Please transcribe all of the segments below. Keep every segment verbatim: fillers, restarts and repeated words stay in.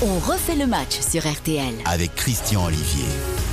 On refait le match sur R T L avec Christian Olivier.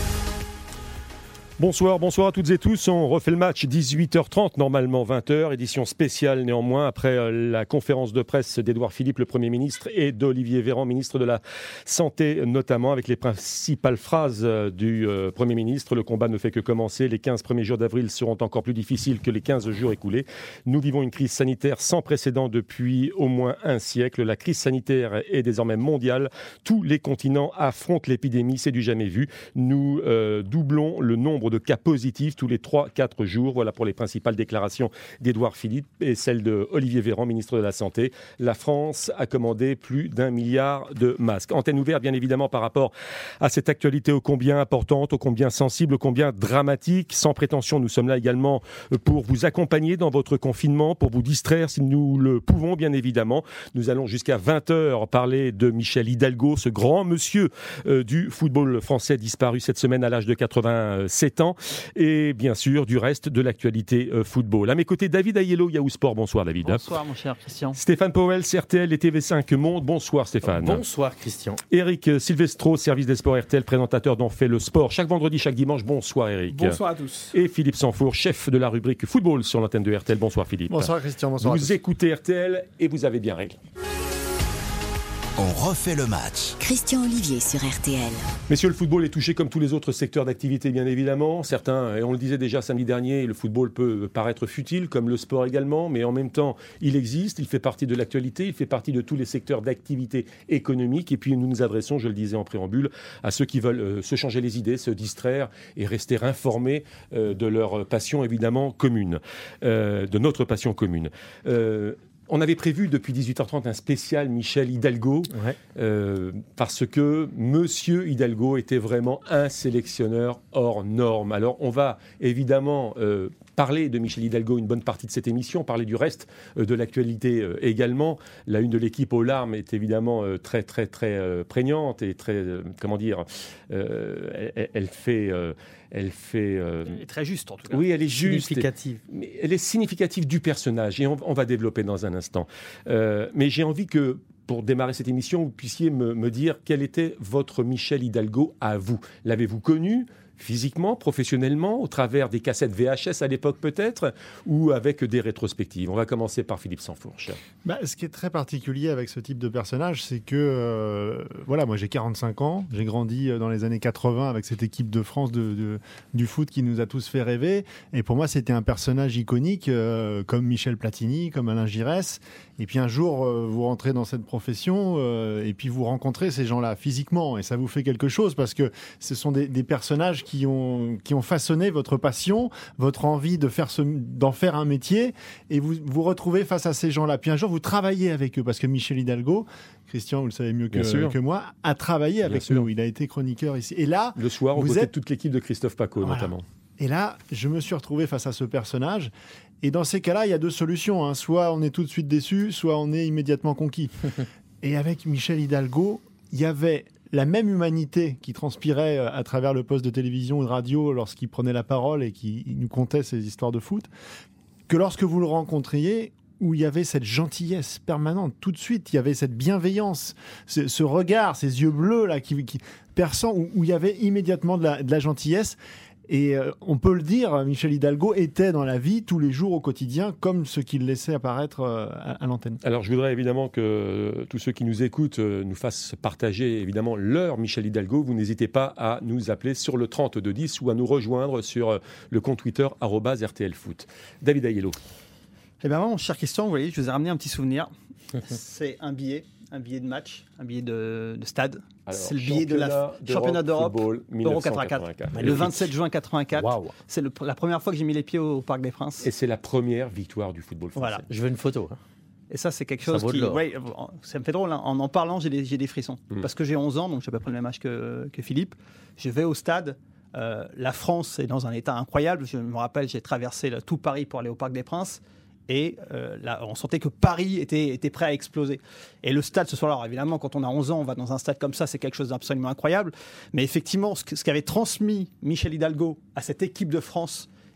Bonsoir, bonsoir à toutes et tous. On refait le match, dix-huit heures trente, normalement vingt heures. Édition spéciale néanmoins, après la conférence de presse d'Édouard Philippe, le Premier ministre, et d'Olivier Véran, ministre de la Santé notamment, avec les principales phrases du euh, Premier ministre. Le combat ne fait que commencer. Les quinze premiers jours d'avril seront encore plus difficiles que les quinze jours écoulés. Nous vivons une crise sanitaire sans précédent depuis au moins un siècle. La crise sanitaire est désormais mondiale. Tous les continents affrontent l'épidémie, c'est du jamais vu. Nous euh, doublons le nombre de cas positifs tous les trois à quatre jours. Voilà pour les principales déclarations d'Édouard Philippe et celle de Olivier Véran, ministre de la Santé. La France a commandé plus d'un milliard de masques. Antenne ouverte, bien évidemment, par rapport à cette actualité ô combien importante, ô combien sensible, ô combien dramatique. Sans prétention, nous sommes là également pour vous accompagner dans votre confinement, pour vous distraire si nous le pouvons, bien évidemment. Nous allons jusqu'à vingt heures parler de Michel Hidalgo, ce grand monsieur euh, du football français disparu cette semaine à l'âge de quatre-vingt-sept ans. Et bien sûr, du reste de l'actualité euh, football. À mes côtés, David Ayello, Yahoo Sport. Bonsoir, David. Bonsoir, mon cher Christian. Stéphane Powell, R T L et T V cinq Monde. Bonsoir, Stéphane. Bonsoir, Christian. Éric Silvestro, service des sports R T L, présentateur d'On fait le sport chaque vendredi, chaque dimanche. Bonsoir, Éric. Bonsoir à tous. Et Philippe Sanfour, chef de la rubrique football sur l'antenne de R T L. Bonsoir, Philippe. Bonsoir, Christian. Bonsoir. Vous écoutez R T L et vous avez bien réglé. On refait le match. Christian Olivier sur R T L. Messieurs, le football est touché comme tous les autres secteurs d'activité, bien évidemment. Certains, et on le disait déjà samedi dernier, le football peut paraître futile, comme le sport également, mais en même temps, il existe, il fait partie de l'actualité, il fait partie de tous les secteurs d'activité économique. Et puis nous nous adressons, je le disais en préambule, à ceux qui veulent euh, se changer les idées, se distraire et rester informés euh, de leur passion évidemment commune, euh, de notre passion commune. Euh, On avait prévu depuis dix-huit heures trente un spécial Michel Hidalgo, ouais. euh, parce que Monsieur Hidalgo était vraiment un sélectionneur hors norme. Alors on va évidemment euh, parler de Michel Hidalgo une bonne partie de cette émission, parler du reste euh, de l'actualité euh, également. La une de l'équipe aux larmes est évidemment euh, très très très euh, prégnante et très, euh, comment dire, euh, elle, elle fait... Euh, Elle fait. Euh... Elle est très juste en tout cas. Oui, elle est juste. Significative. Mais elle est significative du personnage et on, on va développer dans un instant. Euh, mais j'ai envie que, pour démarrer cette émission, vous puissiez me, me dire quel était votre Michel Hidalgo à vous. L'avez-vous connu physiquement, professionnellement, au travers des cassettes V H S à l'époque peut-être, ou avec des rétrospectives? On va commencer par Philippe Sanfourche. Bah, ce qui est très particulier avec ce type de personnage, c'est que, euh, voilà, moi j'ai quarante-cinq ans, j'ai grandi dans les années quatre-vingts avec cette équipe de France de, de, du foot qui nous a tous fait rêver, et pour moi c'était un personnage iconique, euh, comme Michel Platini, comme Alain Giresse, et puis un jour euh, vous rentrez dans cette profession, euh, et puis vous rencontrez ces gens-là physiquement, et ça vous fait quelque chose, parce que ce sont des, des personnages qui Qui ont, qui ont façonné votre passion, votre envie de faire ce, d'en faire un métier, et vous vous retrouvez face à ces gens-là. Puis un jour, vous travaillez avec eux, parce que Michel Hidalgo, Christian, vous le savez mieux que, que moi, a travaillé Bien avec sûr. nous. Il a été chroniqueur ici. Et là, le soir, aux vous côtés êtes... de toute l'équipe de Christophe Paco, voilà. notamment. Et là, je me suis retrouvé face à ce personnage. Et dans ces cas-là, il y a deux solutions. Hein. Soit on est tout de suite déçu, soit on est immédiatement conquis. Et avec Michel Hidalgo, il y avait la même humanité qui transpirait à travers le poste de télévision ou de radio lorsqu'il prenait la parole et qui nous contait ses histoires de foot, que lorsque vous le rencontriez, où il y avait cette gentillesse permanente. Tout de suite, il y avait cette bienveillance, ce, ce regard, ces yeux bleus là, qui, qui perçant, où, où il y avait immédiatement de la, de la gentillesse. Et euh, on peut le dire, Michel Hidalgo était dans la vie tous les jours au quotidien, comme ce qu'il laissait apparaître euh, à, à l'antenne. Alors je voudrais évidemment que euh, tous ceux qui nous écoutent euh, nous fassent partager évidemment leur Michel Hidalgo. Vous n'hésitez pas à nous appeler sur le trente-deux dix ou à nous rejoindre sur euh, le compte Twitter arobase R T L Foot. David Ayello. Eh bien, mon cher Christian, vous voyez, je vous ai ramené un petit souvenir. C'est un billet. Un billet de match, un billet de, de stade. Alors, c'est le billet de la championnat d'Europe, Euro quatre-vingt-quatre. Le vingt-sept juin quatre-vingt-quatre. Wow. C'est le, la première fois que j'ai mis les pieds au, au Parc des Princes. Et c'est la première victoire du football français. Voilà. Je veux une photo. Hein. Et ça, c'est quelque chose qui... Ouais, ça me fait drôle. Hein. En en parlant, j'ai des, j'ai des frissons. Mmh. Parce que j'ai onze ans, donc j'ai à peu près le même âge que, que Philippe. Je vais au stade. Euh, la France est dans un état incroyable. Je me rappelle, j'ai traversé là, tout Paris pour aller au Parc des Princes. Et euh, là, on sentait que Paris était, était prêt à exploser. Et le stade ce soir-là, alors évidemment, quand on a onze ans, on va dans un stade comme ça, c'est quelque chose d'absolument incroyable. Mais effectivement, ce, que, ce qu'avait transmis Michel Hidalgo à cette équipe de France,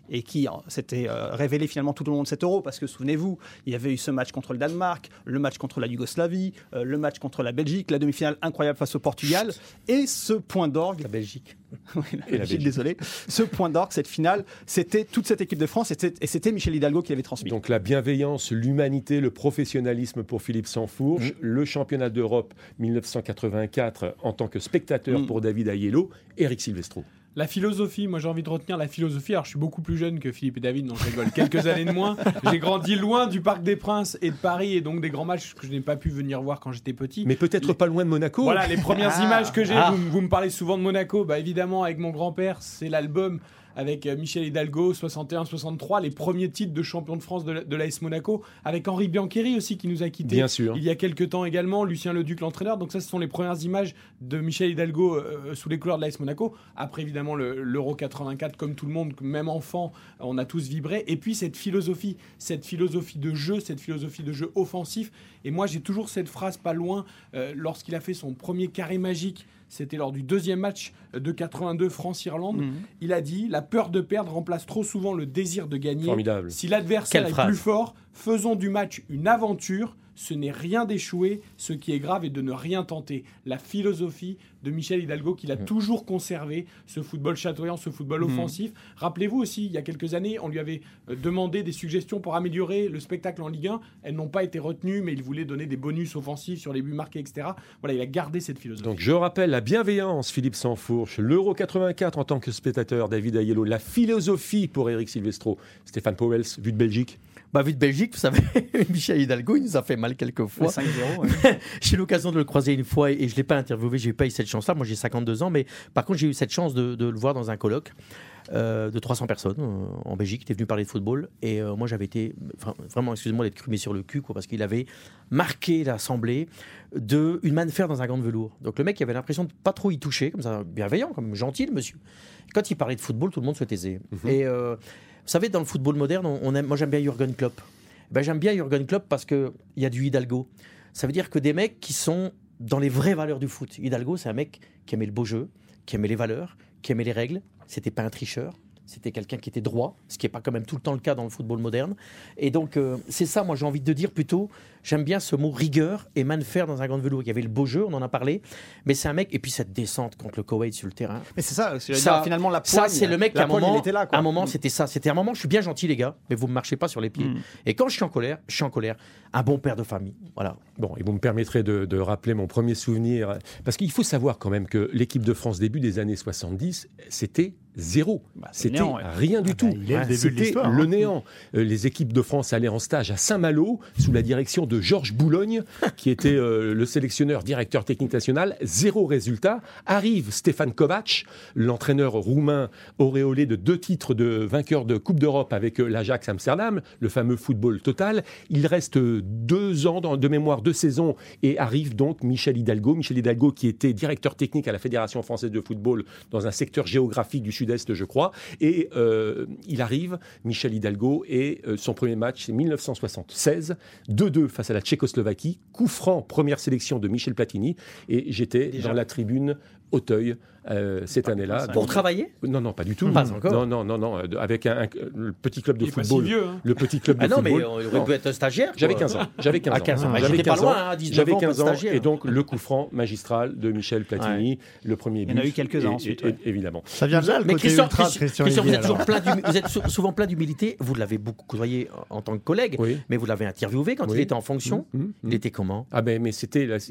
et qui s'était euh, révélé finalement tout au long de cet Euro, parce que souvenez-vous, il y avait eu ce match contre le Danemark, le match contre la Yougoslavie, euh, le match contre la Belgique, la demi-finale incroyable face au Portugal, et ce point d'orgue... La Belgique. oui, la Belgique, désolé. Ce point d'orgue, cette finale, c'était toute cette équipe de France, et c'était, et c'était Michel Hidalgo qui l'avait transmis. Donc la bienveillance, l'humanité, le professionnalisme pour Philippe Sansfourche, mmh. le championnat d'Europe dix-neuf cent quatre-vingt-quatre en tant que spectateur mmh. pour David Aiello, Eric Silvestro. La philosophie, moi j'ai envie de retenir la philosophie. Alors je suis beaucoup plus jeune que Philippe et David, donc je rigole quelques années de moins. J'ai grandi loin du Parc des Princes et de Paris, et donc des grands matchs que je n'ai pas pu venir voir quand j'étais petit. Mais peut-être les... pas loin de Monaco. Voilà, les premières ah, images que j'ai, ah. vous, vous me parlez souvent de Monaco, bah évidemment avec mon grand-père, c'est l'album avec Michel Hidalgo, soixante et un soixante-trois, les premiers titres de champion de France de, de l'A S Monaco, avec Henri Biancheri aussi qui nous a quittés Bien sûr. il y a quelques temps également, Lucien Leduc l'entraîneur. Donc ça, ce sont les premières images de Michel Hidalgo euh, sous les couleurs de l'A S Monaco. Après évidemment le, l'Euro quatre-vingt-quatre, comme tout le monde, même enfant, on a tous vibré. Et puis cette philosophie, cette philosophie de jeu, cette philosophie de jeu offensif. Et moi j'ai toujours cette phrase pas loin, euh, lorsqu'il a fait son premier carré magique. C'était lors du deuxième match de quatre-vingt-deux France-Irlande. Mmh. Il a dit « La peur de perdre remplace trop souvent le désir de gagner. Formidable. Si l'adversaire Quelle est phrase. plus fort, faisons du match une aventure. Ce n'est rien d'échouer. Ce qui est grave est de ne rien tenter. » La philosophie de Michel Hidalgo qu'il a mmh. toujours conservé, ce football chatoyant, ce football mmh. offensif. Rappelez-vous aussi, il y a quelques années, on lui avait demandé des suggestions pour améliorer le spectacle en Ligue un. Elles n'ont pas été retenues, mais il voulait donner des bonus offensifs sur les buts marqués, et cetera. Voilà, il a gardé cette philosophie. Donc je rappelle la bienveillance, Philippe Sansfourche, l'Euro quatre-vingt-quatre en tant que spectateur, David Aiello, la philosophie pour Eric Silvestro, Stéphane Pauwels, vue de Belgique. Bah, vu de Belgique, vous savez, Michel Hidalgo, il nous a fait mal quelques fois. cinq zéro, ouais. J'ai eu l'occasion de le croiser une fois et je ne l'ai pas interviewé, je n'ai pas eu cette chance-là. Moi, j'ai cinquante-deux ans, mais par contre, j'ai eu cette chance de, de le voir dans un colloque euh, de trois cents personnes euh, en Belgique. Il était venu parler de football et euh, moi, j'avais été, vraiment, excusez-moi d'être crumé sur le cul, quoi, parce qu'il avait marqué l'assemblée d'une main de fer dans un gant de velours. Donc le mec, il avait l'impression de pas trop y toucher, comme ça, bienveillant, comme gentil, le monsieur. Quand il parlait de football, tout le monde se taisait. Mm-hmm. Et euh, vous savez, dans le football moderne, on aime, moi j'aime bien Jürgen Klopp. Ben, j'aime bien Jürgen Klopp parce qu'il y a du Hidalgo. Ça veut dire que des mecs qui sont dans les vraies valeurs du foot. Hidalgo, c'est un mec qui aimait le beau jeu, qui aimait les valeurs, qui aimait les règles. C'était pas un tricheur. C'était quelqu'un qui était droit, ce qui n'est pas quand même tout le temps le cas dans le football moderne. Et donc, euh, c'est ça, moi, j'ai envie de dire plutôt, j'aime bien ce mot rigueur et main de fer dans un gant de velours. Il y avait le beau jeu, on en a parlé, mais c'est un mec, et puis cette descente contre le Koweït sur le terrain. Mais c'est ça, c'est ça dire, finalement, la poigne. Ça, c'est le mec qui, à un poigne, moment, il était là, quoi. un moment mmh. c'était ça. C'était un moment, je suis bien gentil, les gars, mais vous ne me marchez pas sur les pieds. Mmh. Et quand je suis en colère, je suis en colère. Un bon père de famille, voilà. Bon, et vous me permettrez de, de rappeler mon premier souvenir, parce qu'il faut savoir quand même que l'équipe de France début des années soixante-dix, c'était zéro. Bah, c'était néant, ouais. rien du ah tout. Bah, il est le début de l'histoire, le hein. néant. Euh, les équipes de France allaient en stage à Saint-Malo sous la direction de Georges Boulogne, qui était euh, le sélectionneur, directeur technique national. Zéro résultat. Arrive Stéphane Kovacs, l'entraîneur roumain auréolé de deux titres de vainqueur de Coupe d'Europe avec euh, l'Ajax Amsterdam, le fameux football total. Il reste euh, deux ans dans, de mémoire, deux saisons, et arrive donc Michel Hidalgo. Michel Hidalgo qui était directeur technique à la Fédération française de football dans un secteur géographique du Sud-Est, je crois. Et euh, il arrive, Michel Hidalgo, et euh, son premier match, c'est dix-neuf cent soixante-seize, deux deux face à la Tchécoslovaquie, coup franc, première sélection de Michel Platini, et j'étais Déjà. dans la tribune Auteuil euh, cette année-là. Pour donc, travailler ? Non, non, pas du tout. Pas encore. Non, non, non, non, avec un, un, le petit club de il football. Pas si vieux, hein. Le petit club de ah non, football. mais il aurait pu être stagiaire. Quoi. J'avais quinze ans. J'avais quinze ans. À quinze ans. Ah, J'avais quinze pas loin, ans. hein, dix-neuf J'avais ans, quinze ans, stagiaire. et donc le coup franc magistral de Michel Platini, ouais. le premier but. Il y en a eu quelques-uns ensuite. Et, ouais. et, évidemment. Ça vient de là, le mais côté Christian, ultra Christian, Christian, Christian, Olivier, vous, êtes plein vous êtes souvent plein d'humilité. Vous l'avez beaucoup côtoyé en tant que collègue, oui. mais vous l'avez interviewé quand oui. il était en fonction. Mmh, mmh, il était comment ? Ah ben, mais c'était, là,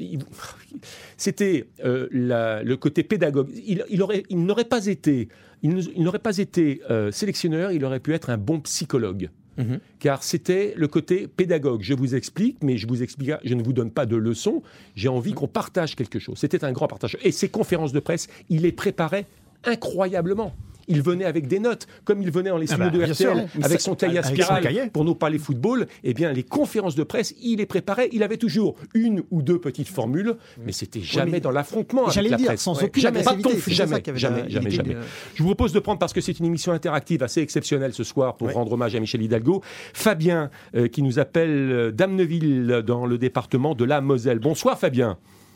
c'était euh, la, le côté pédagogue. Il, il, aurait, il n'aurait pas été, il, il n'aurait pas été euh, sélectionneur. Il aurait pu être un bon psychologue. Mmh. Car c'était le côté pédagogue. Je vous explique, mais je vous explique, je ne vous donne pas de leçons. J'ai envie mmh. qu'on partage quelque chose. C'était un grand partage. Et ces conférences de presse, il les préparait incroyablement. Il venait avec des notes, comme il venait en les studios ah bah, de R T L, sûr, avec son cahier à spirale pour nous parler football. Eh bien, les conférences de presse, il les préparait. Il avait toujours une ou deux petites formules, mais c'était jamais oui, mais... dans l'affrontement avec la dire, presse. Sans ouais. aucune jamais, agressivité. Pas jamais, jamais, jamais, jamais, jamais. De... Je vous propose de prendre, parce que c'est une émission interactive assez exceptionnelle ce soir pour ouais. rendre hommage à Michel Hidalgo, Fabien, euh, qui nous appelle d'Amneville dans le département de la Moselle. Bonsoir Fabien.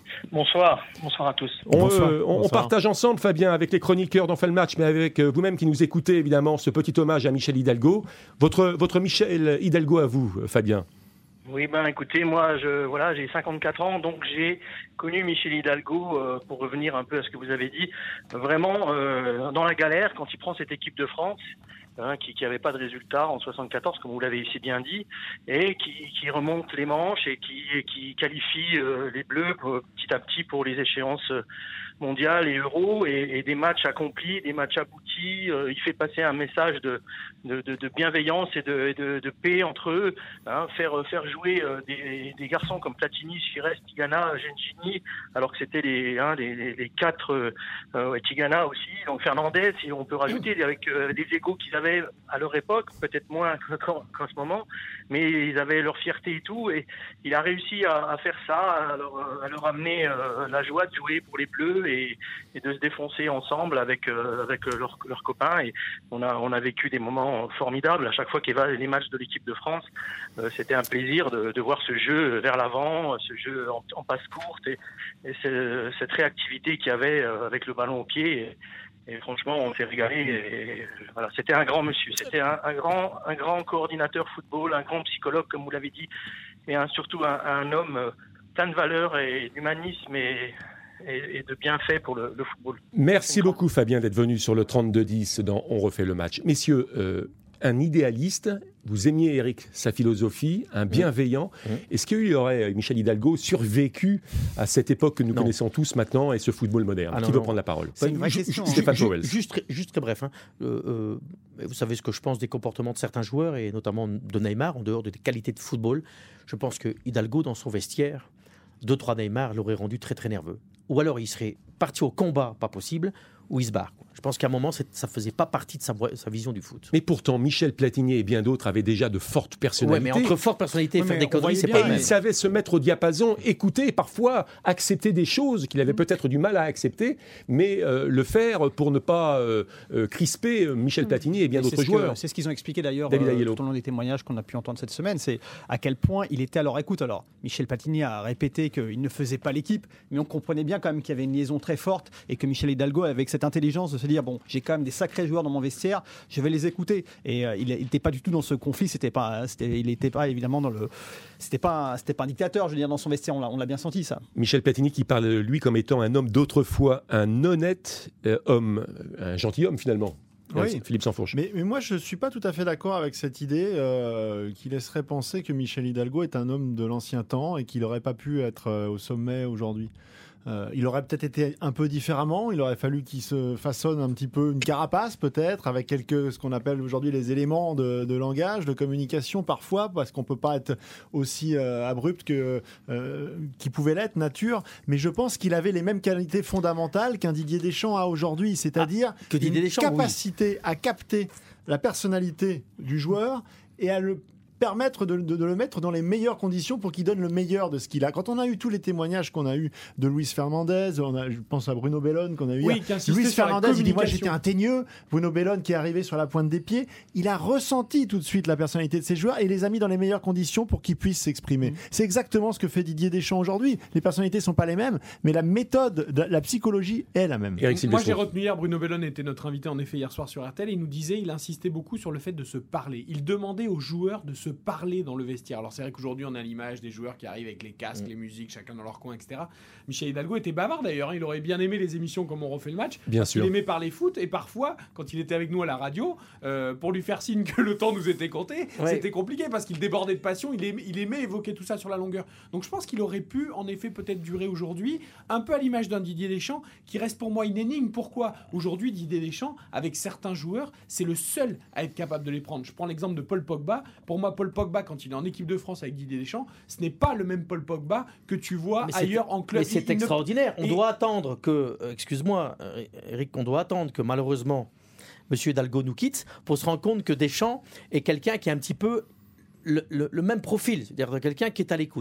Bonsoir, bonsoir à tous. On, Bonsoir. euh, on, on Bonsoir. partage ensemble, Fabien, avec les chroniqueurs d'On fait le match, mais avec euh, vous-même qui nous écoutez, évidemment, ce petit hommage à Michel Hidalgo. Votre, votre Michel Hidalgo à vous, Fabien. Oui, ben écoutez, moi, je, voilà, j'ai cinquante-quatre ans, donc j'ai connu Michel Hidalgo, euh, pour revenir un peu à ce que vous avez dit, vraiment euh, dans la galère quand il prend cette équipe de France. Hein, qui n'avait pas de résultat en soixante-quatorze, comme vous l'avez si bien dit, et qui, qui remonte les manches et qui, et qui qualifie euh, les Bleus pour, petit à petit pour les échéances mondiales et euros, et, et des matchs accomplis, des matchs aboutis. Euh, il fait passer un message de, de, de, de bienveillance et de, de, de paix entre eux, hein, faire, faire jouer euh, des, des garçons comme Platini, Chires, Tigana, Gengini, alors que c'était les, hein, les, les, les quatre, euh, et Tigana aussi, donc Fernandez, si on peut rajouter, avec euh, des égos qu'ils avaient à leur époque, peut-être moins qu'en, qu'en ce moment, mais ils avaient leur fierté et tout, et il a réussi à, à faire ça, à leur, à leur amener euh, la joie de jouer pour les Bleus et, et de se défoncer ensemble avec, euh, avec leurs, leurs copains, et on a, on a vécu des moments formidables à chaque fois qu'il y avait les matchs de l'équipe de France. Euh, c'était un plaisir de, de voir ce jeu vers l'avant, ce jeu en, en passe courte, et, et ce, cette réactivité qu'il y avait euh, avec le ballon au pied. Et, Et franchement, on s'est régalé. Et voilà, c'était un grand monsieur. C'était un, un, grand, un grand coordinateur football, un grand psychologue, comme vous l'avez dit, et un, surtout un, un homme plein de valeurs et d'humanisme et, et, et de bienfaits pour le, le football. Merci beaucoup, Fabien, d'être venu sur le trente-deux dix dans On refait le match. Messieurs, euh, un idéaliste, vous aimiez Eric, sa philosophie, un bienveillant. Mmh. Est-ce qu'il y aurait, Michel Hidalgo, survécu à cette époque que nous non. connaissons tous maintenant et ce football moderne? ah, Qui non, veut non. prendre la parole? C'est une vraie question. Stéphane Powell. Juste, juste très bref. Hein. Euh, euh, vous savez ce que je pense des comportements de certains joueurs, et notamment de Neymar, en dehors des qualités de football. Je pense que Hidalgo, dans son vestiaire, deux, trois Neymar l'aurait rendu très, très nerveux. Ou alors il serait parti au combat, pas possible, ou il se barre. Je pense qu'à un moment, ça ne faisait pas partie de sa, sa vision du foot. Mais pourtant, Michel Platini et bien d'autres avaient déjà de fortes personnalités. Oui, mais entre fortes personnalités et oui, faire des conneries, c'est bien, pas le même. Il savait se mettre au diapason, écouter et parfois accepter des choses qu'il avait peut-être du mal à accepter, mais euh, le faire pour ne pas euh, euh, crisper Michel Platini et bien et d'autres c'est joueurs. Que, c'est ce qu'ils ont expliqué d'ailleurs euh, tout au long des témoignages qu'on a pu entendre cette semaine, c'est à quel point il était à leur écoute. Alors, Michel Platini a répété qu'il ne faisait pas l'équipe, mais on comprenait bien quand même qu'il y avait une liaison très forte et que Michel Hidalgo, avec cette intelligence de se dire, bon, j'ai quand même des sacrés joueurs dans mon vestiaire, je vais les écouter. Et euh, il n'était pas du tout dans ce conflit, c'était pas, c'était, il n'était pas évidemment dans le... C'était pas, c'était pas un dictateur, je veux dire, dans son vestiaire, on l'a, on l'a bien senti ça. Michel Platini qui parle de lui comme étant un homme d'autrefois, un honnête euh, homme, un gentilhomme finalement. Oui. Philippe Sansfourche. Mais, mais moi, je ne suis pas tout à fait d'accord avec cette idée euh, qui laisserait penser que Michel Hidalgo est un homme de l'ancien temps et qu'il n'aurait pas pu être euh, au sommet aujourd'hui. Euh, il aurait peut-être été un peu différemment, il aurait fallu qu'il se façonne un petit peu une carapace peut-être, avec quelques, ce qu'on appelle aujourd'hui les éléments de, de langage, de communication parfois, parce qu'on ne peut pas être aussi euh, abrupt que, euh, qu'il pouvait l'être, nature, mais je pense qu'il avait les mêmes qualités fondamentales qu'un Didier Deschamps a aujourd'hui, c'est-à-dire ah, que Didier une Deschamps, capacité oui. à capter la personnalité du joueur et à le permettre de, de, de le mettre dans les meilleures conditions pour qu'il donne le meilleur de ce qu'il a. Quand on a eu tous les témoignages qu'on a eu de Luis Fernandez, on a, je pense à Bruno Bellone qu'on a eu oui, hier. Luis Fernandez, il dit moi j'étais un teigneux. Bruno Bellone qui est arrivé sur la pointe des pieds, il a ressenti tout de suite la personnalité de ses joueurs et les a mis dans les meilleures conditions pour qu'ils puissent s'exprimer. Mmh. C'est exactement ce que fait Didier Deschamps aujourd'hui. Les personnalités sont pas les mêmes, mais la méthode, la psychologie est la même. Moi j'ai retenu hier, Bruno Bellone était notre invité en effet hier soir sur R T L, et il nous disait, il insistait beaucoup sur le fait de se parler. Il demandait aux joueurs de se parler dans le vestiaire. Alors c'est vrai qu'aujourd'hui on a l'image des joueurs qui arrivent avec les casques, mmh. les musiques, chacun dans leur coin, et cetera. Michel Hidalgo était bavard d'ailleurs, hein. Il aurait bien aimé les émissions comme On refait le match. Bien sûr. Il aimait parler foot, et parfois quand il était avec nous à la radio, euh, pour lui faire signe que le temps nous était compté, ouais. c'était compliqué parce qu'il débordait de passion, il aimait, il aimait évoquer tout ça sur la longueur. Donc je pense qu'il aurait pu en effet peut-être durer aujourd'hui, un peu à l'image d'un Didier Deschamps qui reste pour moi une énigme. Pourquoi aujourd'hui Didier Deschamps, avec certains joueurs, c'est le seul à être capable de les prendre. Je prends l'exemple de Paul Pogba. Pour moi, Paul Pogba, quand il est en équipe de France avec Didier Deschamps, ce n'est pas le même Paul Pogba que tu vois mais ailleurs en club. Mais c'est il, extraordinaire. Ne... On Et... doit attendre que, euh, excuse-moi, Eric, on doit attendre que malheureusement M. Hidalgo nous quitte pour se rendre compte que Deschamps est quelqu'un qui a un petit peu le, le, le même profil, c'est-à-dire quelqu'un qui est à l'écoute.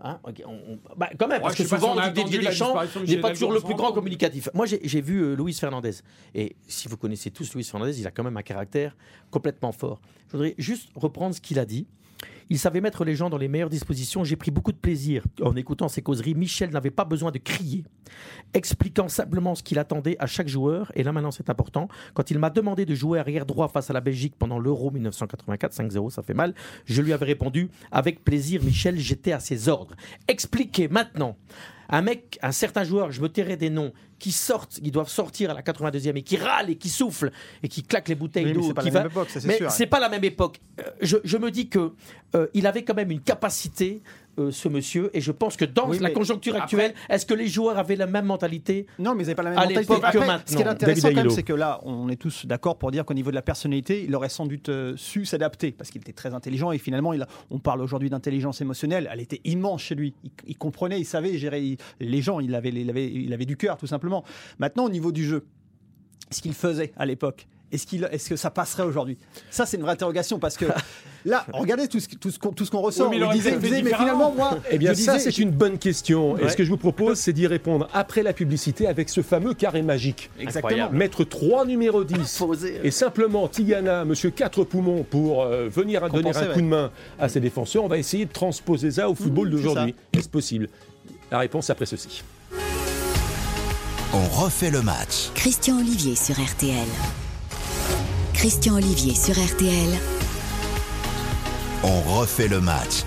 Hein, on, on, bah, quand même, ouais, parce que souvent, on dit Didier Deschamps n'est pas toujours le plus grand communicatif. Moi, j'ai, j'ai vu euh, Luis Fernandez. Et si vous connaissez tous Luis Fernandez, il a quand même un caractère complètement fort. Je voudrais juste reprendre ce qu'il a dit. Il savait mettre les gens dans les meilleures dispositions. J'ai pris beaucoup de plaisir en écoutant ces causeries. Michel n'avait pas besoin de crier, expliquant simplement ce qu'il attendait à chaque joueur. Et là, maintenant, c'est important. Quand il m'a demandé de jouer arrière droit face à la Belgique pendant l'Euro dix-neuf cent quatre-vingt-quatre, cinq zéro, ça fait mal, je lui avais répondu avec plaisir, Michel, j'étais à ses ordres. Expliquez maintenant. Un mec, un certain joueur, je me tairai des noms, qui sortent, qui doivent sortir à la quatre-vingt-deuxième et qui râlent et qui soufflent et qui claquent les bouteilles oui, d'eau. Mais c'est pas qui la va... même époque, ça, c'est mais sûr. c'est pas la même époque. Euh, je, je me dis que euh, il avait quand même une capacité, euh, ce monsieur, et je pense que dans oui, la conjoncture après... actuelle, est-ce que les joueurs avaient la même mentalité? Non, mais ils n'avaient pas la même à mentalité. Après, que maintenant. Ce qui est intéressant quand même, c'est que là, on est tous d'accord pour dire qu'au niveau de la personnalité, il aurait sans doute euh, su s'adapter parce qu'il était très intelligent et finalement, il a... on parle aujourd'hui d'intelligence émotionnelle. Elle était immense chez lui. Il, il comprenait, il savait gérer il... les gens. Il avait, il avait, il avait du cœur, tout simplement. Maintenant, au niveau du jeu, ce qu'il faisait à l'époque, est-ce, qu'il, est-ce que ça passerait aujourd'hui? Ça, c'est une vraie interrogation parce que là, regardez tout ce, tout ce, qu'on, tout ce qu'on ressort. Oui, mais, il disait, disait, mais finalement, moi. Eh bien, ça, disais, c'est une bonne question. Ouais. Et ce que je vous propose, c'est d'y répondre après la publicité avec ce fameux carré magique. Exactement. Mettre trois numéros dix et simplement Tigana, monsieur quatre poumons, pour euh, venir Compenser, donner un ouais. coup de main à ses défenseurs. On va essayer de transposer ça au football mmh, d'aujourd'hui. C'est Est-ce possible? La réponse après ceci. On refait le match. Christian Olivier sur R T L. Christian Olivier sur R T L. On refait le match.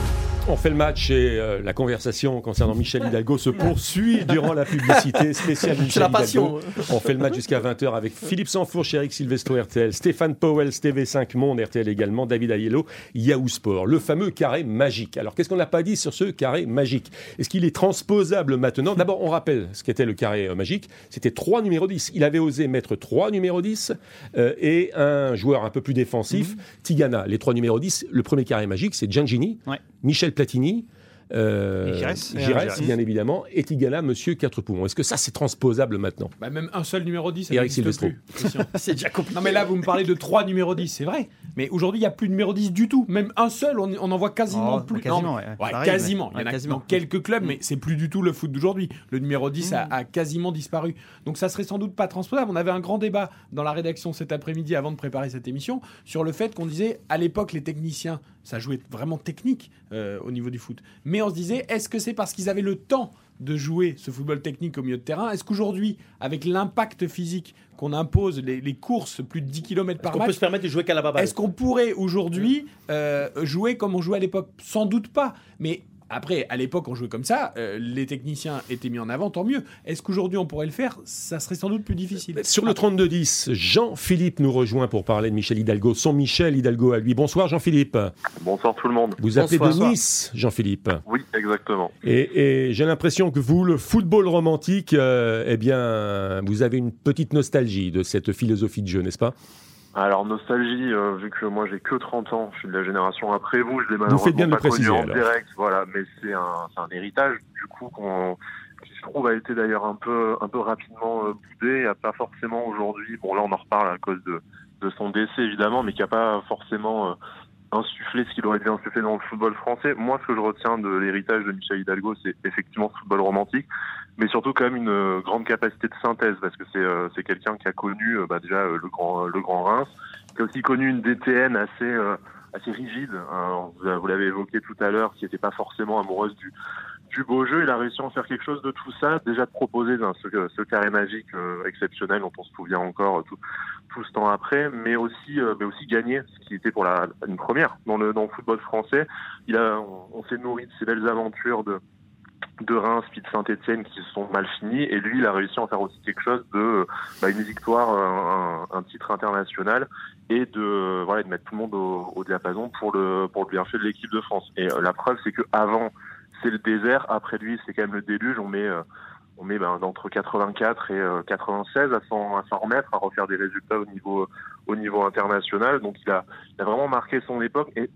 On fait le match et euh, la conversation concernant Michel Hidalgo se poursuit durant la publicité spéciale Michel la passion. Hidalgo. On fait le match jusqu'à vingt heures avec Philippe Sansfourche, Eric Silvestro R T L, Stéphane Powell, T V cinq Monde R T L également, David Aiello, Yahoo Sport. Le fameux carré magique. Alors qu'est-ce qu'on n'a pas dit sur ce carré magique? Est-ce qu'il est transposable maintenant? D'abord, on rappelle ce qu'était le carré euh, magique. C'était trois numéros dix. Il avait osé mettre trois numéros dix euh, et un joueur un peu plus défensif, mmh. Tigana. Les trois numéros dix, le premier carré magique, c'est Giangini, ouais. Michel Platini, euh, Giresse, bien évidemment, et Tigana, monsieur quatre poumons. Est-ce que ça, c'est transposable maintenant? Bah, même un seul numéro dix, ça Eric n'existe Silvestro. plus. C'est déjà compliqué. Non, mais là, vous me parlez de trois numéros dix, c'est vrai. Mais aujourd'hui, il n'y a plus de numéro dix du tout. Même un seul, on, on en voit quasiment oh, plus. Quasiment, non, ouais. ouais, Pareil, quasiment. Mais, il y en a quasiment. dans quelques clubs, mmh. mais c'est plus du tout le foot d'aujourd'hui. Le numéro dix mmh. a, a quasiment disparu. Donc ça serait sans doute pas transposable. On avait un grand débat dans la rédaction cet après-midi, avant de préparer cette émission, sur le fait qu'on disait, à l'époque, les techniciens, ça jouait vraiment technique euh, au niveau du foot. Mais on se disait, est-ce que c'est parce qu'ils avaient le temps de jouer ce football technique au milieu de terrain? Est-ce qu'aujourd'hui, avec l'impact physique qu'on impose, les, les courses, plus de dix kilomètres par match, match, on peut se permettre de jouer qu'à la baballe? Est-ce qu'on pourrait aujourd'hui euh, jouer comme on jouait à l'époque? Sans doute pas. Mais après, à l'époque, on jouait comme ça, euh, les techniciens étaient mis en avant, tant mieux. Est-ce qu'aujourd'hui, on pourrait le faire? Ça serait sans doute plus difficile. Sur le trente-deux dix, Jean-Philippe nous rejoint pour parler de Michel Hidalgo. Son Michel Hidalgo à lui. Bonsoir Jean-Philippe. Bonsoir tout le monde. Vous appelez Bonsoir. de Nice, Jean-Philippe. Oui, exactement. Et, et j'ai l'impression que vous, le football romantique, euh, eh bien, vous avez une petite nostalgie de cette philosophie de jeu, n'est-ce pas? Alors nostalgie, euh, vu que moi j'ai que trente ans, je suis de la génération après vous, je l'ai vous faites bien malheureusement de pas préciser, connu en alors. direct, voilà, mais c'est un, c'est un héritage du coup qu'on, qui se trouve a été d'ailleurs un peu, un peu rapidement euh, boudé, a pas forcément aujourd'hui, bon là on en reparle à cause de, de son décès évidemment, mais qui a pas forcément euh, insufflé ce qu'il aurait dû insuffler dans le football français. Moi ce que je retiens de l'héritage de Michel Hidalgo, c'est effectivement ce football romantique, mais surtout quand même une euh, grande capacité de synthèse, parce que c'est, euh, c'est quelqu'un qui a connu euh, bah, déjà euh, le grand, euh, le grand Reims, qui a aussi connu une D T N assez, euh, assez rigide, hein, vous, vous l'avez évoqué tout à l'heure, qui n'était pas forcément amoureuse du, du beau jeu. Il a réussi à en faire quelque chose de tout ça, déjà de proposer hein, ce, ce carré magique euh, exceptionnel dont on se souvient encore tout, tout ce temps après, mais aussi, euh, mais aussi gagner, ce qui était pour la, une première dans le, dans le football français. Il a, on, on s'est nourri de ces belles aventures de de Reims puis de Saint-Etienne qui se sont mal finis, et lui il a réussi à en faire aussi quelque chose de bah, une victoire, un, un titre international, et de voilà de mettre tout le monde au, au diapason pour le pour le bienfait de l'équipe de France. Et euh, la preuve c'est que avant c'est le désert, après lui c'est quand même le déluge. On met euh, on met ben, d'entre quatre-vingt-quatre et euh, quatre-vingt-seize à s'en, à s'en remettre, à refaire des résultats au niveau au niveau international. Donc il a il a vraiment marqué son époque. Et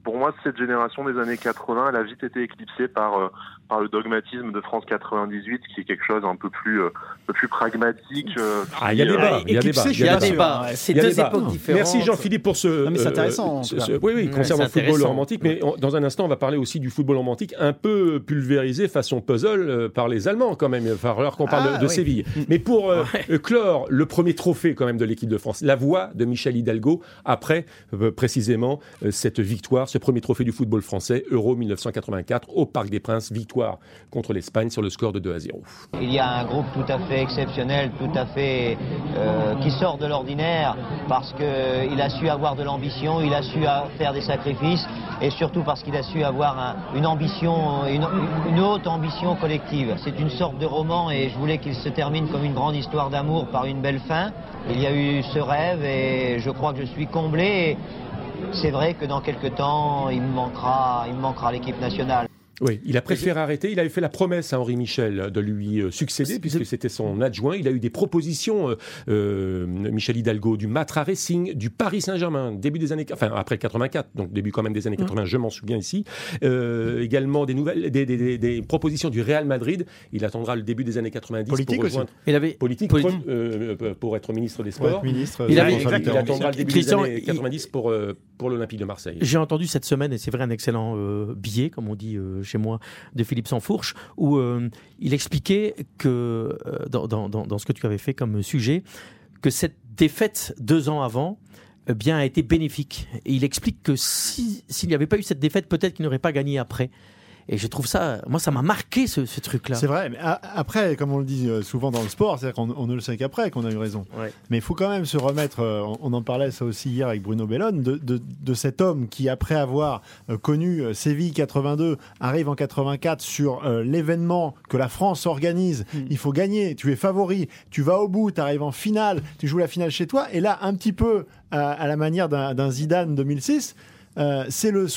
pour moi, cette génération des années quatre-vingts, elle a vite été éclipsée par euh, par le dogmatisme de France quatre-vingt-dix-huit, qui est quelque chose un peu plus euh, un peu plus pragmatique. Euh, ah, il y a débat, il y a débat, il y a débat. C'est deux époques différentes. Merci Jean-Philippe pour ce. Non, mais c'est intéressant. Euh, ce, ce, oui, oui, concernant le football romantique, mais on, dans un instant, on va parler aussi du football romantique, un peu pulvérisé façon puzzle euh, par les Allemands quand même. Il va falloir qu'on parle ah, de, de oui. Séville. Mais pour euh, ouais. clore le premier trophée quand même de l'équipe de France, la voix de Michel Hidalgo après euh, précisément euh, cette victoire, ce premier trophée du football français, Euro dix-neuf cent quatre-vingt-quatre au Parc des Princes, victoire contre l'Espagne sur le score de deux à zéro. Il y a un groupe tout à fait exceptionnel, tout à fait euh, qui sort de l'ordinaire parce qu'il a su avoir de l'ambition, il a su faire des sacrifices et surtout parce qu'il a su avoir un, une ambition, une, une haute ambition collective. C'est une sorte de roman et je voulais qu'il se termine comme une grande histoire d'amour par une belle fin. Il y a eu ce rêve et je crois que je suis comblé. C'est vrai que dans quelques temps, il me manquera, il me manquera l'équipe nationale. Oui, il a préféré arrêter. Il avait fait la promesse à Henri Michel de lui euh, succéder, puisque c'était son adjoint. Il a eu des propositions, euh, euh, Michel Hidalgo, du Matra Racing, du Paris Saint-Germain, début des années, enfin après quatre-vingt-quatre, donc début quand même des années quatre-vingts, je m'en souviens ici. Euh, également des nouvelles, des, des, des, des propositions du Real Madrid. Il attendra le début des années quatre-vingt-dix politique pour rejoindre. Aussi. Il avait politique, politique. Euh, pour être ministre des Sports. Ouais, ministre, il, avait, il, il attendra le début Christian, des années quatre-vingt-dix il... pour euh, pour l'Olympique de Marseille. J'ai entendu cette semaine, et c'est vrai un excellent euh, billet, comme on dit euh, chez moi, de Philippe Sansfourche, où euh, il expliquait que, euh, dans, dans, dans ce que tu avais fait comme sujet, que cette défaite deux ans avant eh bien, a été bénéfique. Et il explique que si, s'il n'y avait pas eu cette défaite, peut-être qu'il n'aurait pas gagné après. Et je trouve ça, moi, ça m'a marqué ce, ce truc-là. C'est vrai, mais après, comme on le dit souvent dans le sport, c'est-à-dire qu'on on ne le sait qu'après qu'on a eu raison. Ouais. Mais il faut quand même se remettre, on en parlait ça aussi hier avec Bruno Bellone, de, de, de cet homme qui, après avoir connu Séville quatre-vingt-deux, arrive en quatre-vingt-quatre sur euh, l'événement que la France organise. Mmh. Il faut gagner, tu es favori, tu vas au bout, tu arrives en finale, tu joues la finale chez toi. Et là, un petit peu à, à la manière d'un, d'un Zidane deux mille six, Euh, c'est le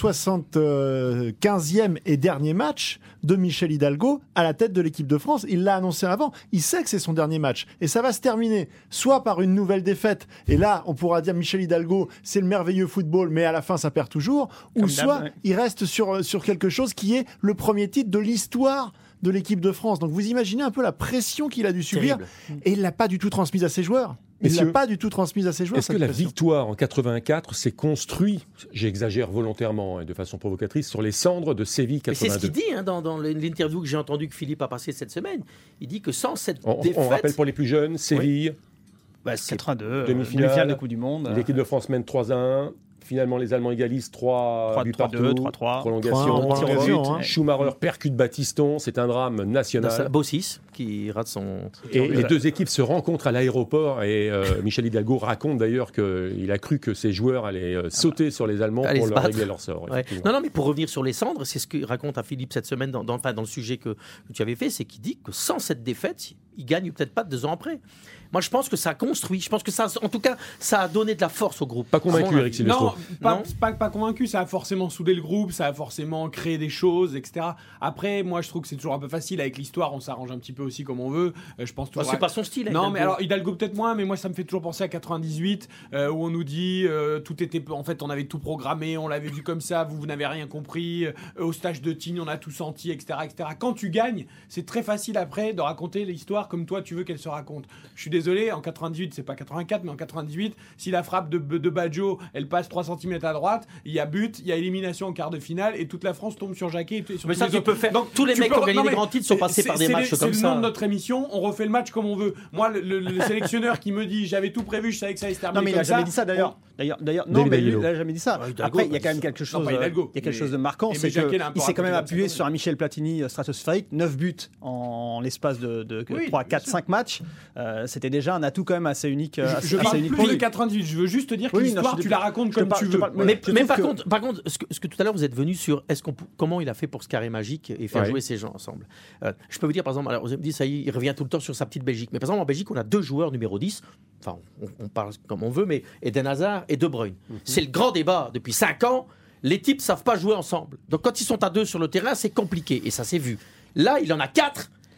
soixante-quinzième et dernier match de Michel Hidalgo à la tête de l'équipe de France. Il l'a annoncé avant. Il sait que c'est son dernier match. Et ça va se terminer soit par une nouvelle défaite. Et là, on pourra dire Michel Hidalgo, c'est le merveilleux football, mais à la fin, ça perd toujours. Comme ou soit, ouais. il reste sur, sur quelque chose qui est le premier titre de l'histoire de l'équipe de France. Donc vous imaginez un peu la pression qu'il a dû subir. Terrible. Et il ne l'a pas du tout transmise à ses joueurs. Il ne l'a pas du tout transmise à ses joueurs. Est-ce que la pression. victoire en quatre-vingt-quatre s'est construite, j'exagère volontairement et de façon provocatrice, sur les cendres de Séville quatre-vingt-deux? Mais c'est ce qu'il dit hein, dans, dans l'interview que j'ai entendue que Philippe a passée cette semaine. Il dit que sans cette on, défaite... On rappelle pour les plus jeunes, Séville, oui. bah, quatre-vingt-deux, demi-finale, demi-finale de Coupe du Monde. L'équipe de France mène trois à un. Finalement, les Allemands égalisent trois buts partout, trois trois prolongation, prolongation hein. Schumacher percute Battiston, c'est un drame national. Bossis qui rate son... Et les deux équipes se rencontrent à l'aéroport et euh, Michel Hidalgo raconte d'ailleurs qu'il a cru que ses joueurs allaient euh, sauter sur les Allemands Allez pour leur régler leur sort. Ouais. Non, non, mais pour revenir sur les cendres, c'est ce que raconte à Philippe cette semaine dans, dans, enfin, dans le sujet que, que tu avais fait, c'est qu'il dit que sans cette défaite, il gagne peut-être pas deux ans après. Moi, je pense que ça a construit. Je pense que ça, en tout cas, ça a donné de la force au groupe. Pas convaincu, Eric Silvestro. Non, pas, non pas, pas convaincu. Ça a forcément soudé le groupe, ça a forcément créé des choses, et cetera. Après, moi, je trouve que c'est toujours un peu facile avec l'histoire. On s'arrange un petit peu aussi comme on veut. Euh, je pense toujours. Bah, c'est à... pas son style. Non, Hidalgo. Mais alors Hidalgo peut-être moins. Mais moi, ça me fait toujours penser à quatre-vingt-dix-huit, euh, où on nous dit euh, tout était. En fait, on avait tout programmé, on l'avait vu comme ça. Vous, vous n'avez rien compris. Euh, au stage de Tignes, on a tout senti, et cetera, et cetera. Quand tu gagnes, c'est très facile après de raconter l'histoire comme toi, tu veux qu'elle se raconte. Je suis désolé. En quatre-vingt-dix-huit, c'est pas quatre-vingt-quatre, mais en quatre-vingt-dix-huit, si la frappe de, de Baggio, elle passe trois centimètres à droite, il y a but, il y a élimination en quart de finale et toute la France tombe sur Jacquet. Et sur mais ça, tu autres. peux faire. Donc, tous les mecs qui ont gagné des grands titres sont passés par des matchs les, comme c'est ça. C'est le nom de notre émission, on refait le match comme on veut. Moi, le, le, le sélectionneur qui me dit j'avais tout prévu, je savais que ça allait se terminer. Non, mais il n'a jamais dit ça d'ailleurs. D'ailleurs, d'ailleurs, non, mais il n'a jamais dit ça. Après, il y a quand même quelque chose, il y a quelque chose de marquant, c'est qu'il s'est quand même appuyé sur un Michel Platini stratosphérique, neuf buts en l'espace de trois, quatre, cinq matchs. C'était déjà un atout quand même assez unique. Je parle plus de quatre-vingt-dix-huit, je veux juste te dire que l'histoire, tu la racontes comme tu veux. Mais par contre, par contre, ce que tout à l'heure vous êtes venu sur est-ce qu'on comment il a fait pour ce carré magique et faire jouer ces gens ensemble. Je peux vous dire par exemple, alors vous me dites ça y est, il revient tout le temps sur sa petite Belgique. Mais par exemple en Belgique, on a deux joueurs numéro dix. Enfin, on, on parle comme on veut, mais Eden Hazard et De Bruyne. Mm-hmm. C'est le grand débat depuis cinq ans. Les types savent pas jouer ensemble. Donc quand ils sont à deux sur le terrain, c'est compliqué et ça s'est vu. Là, il en a quatre.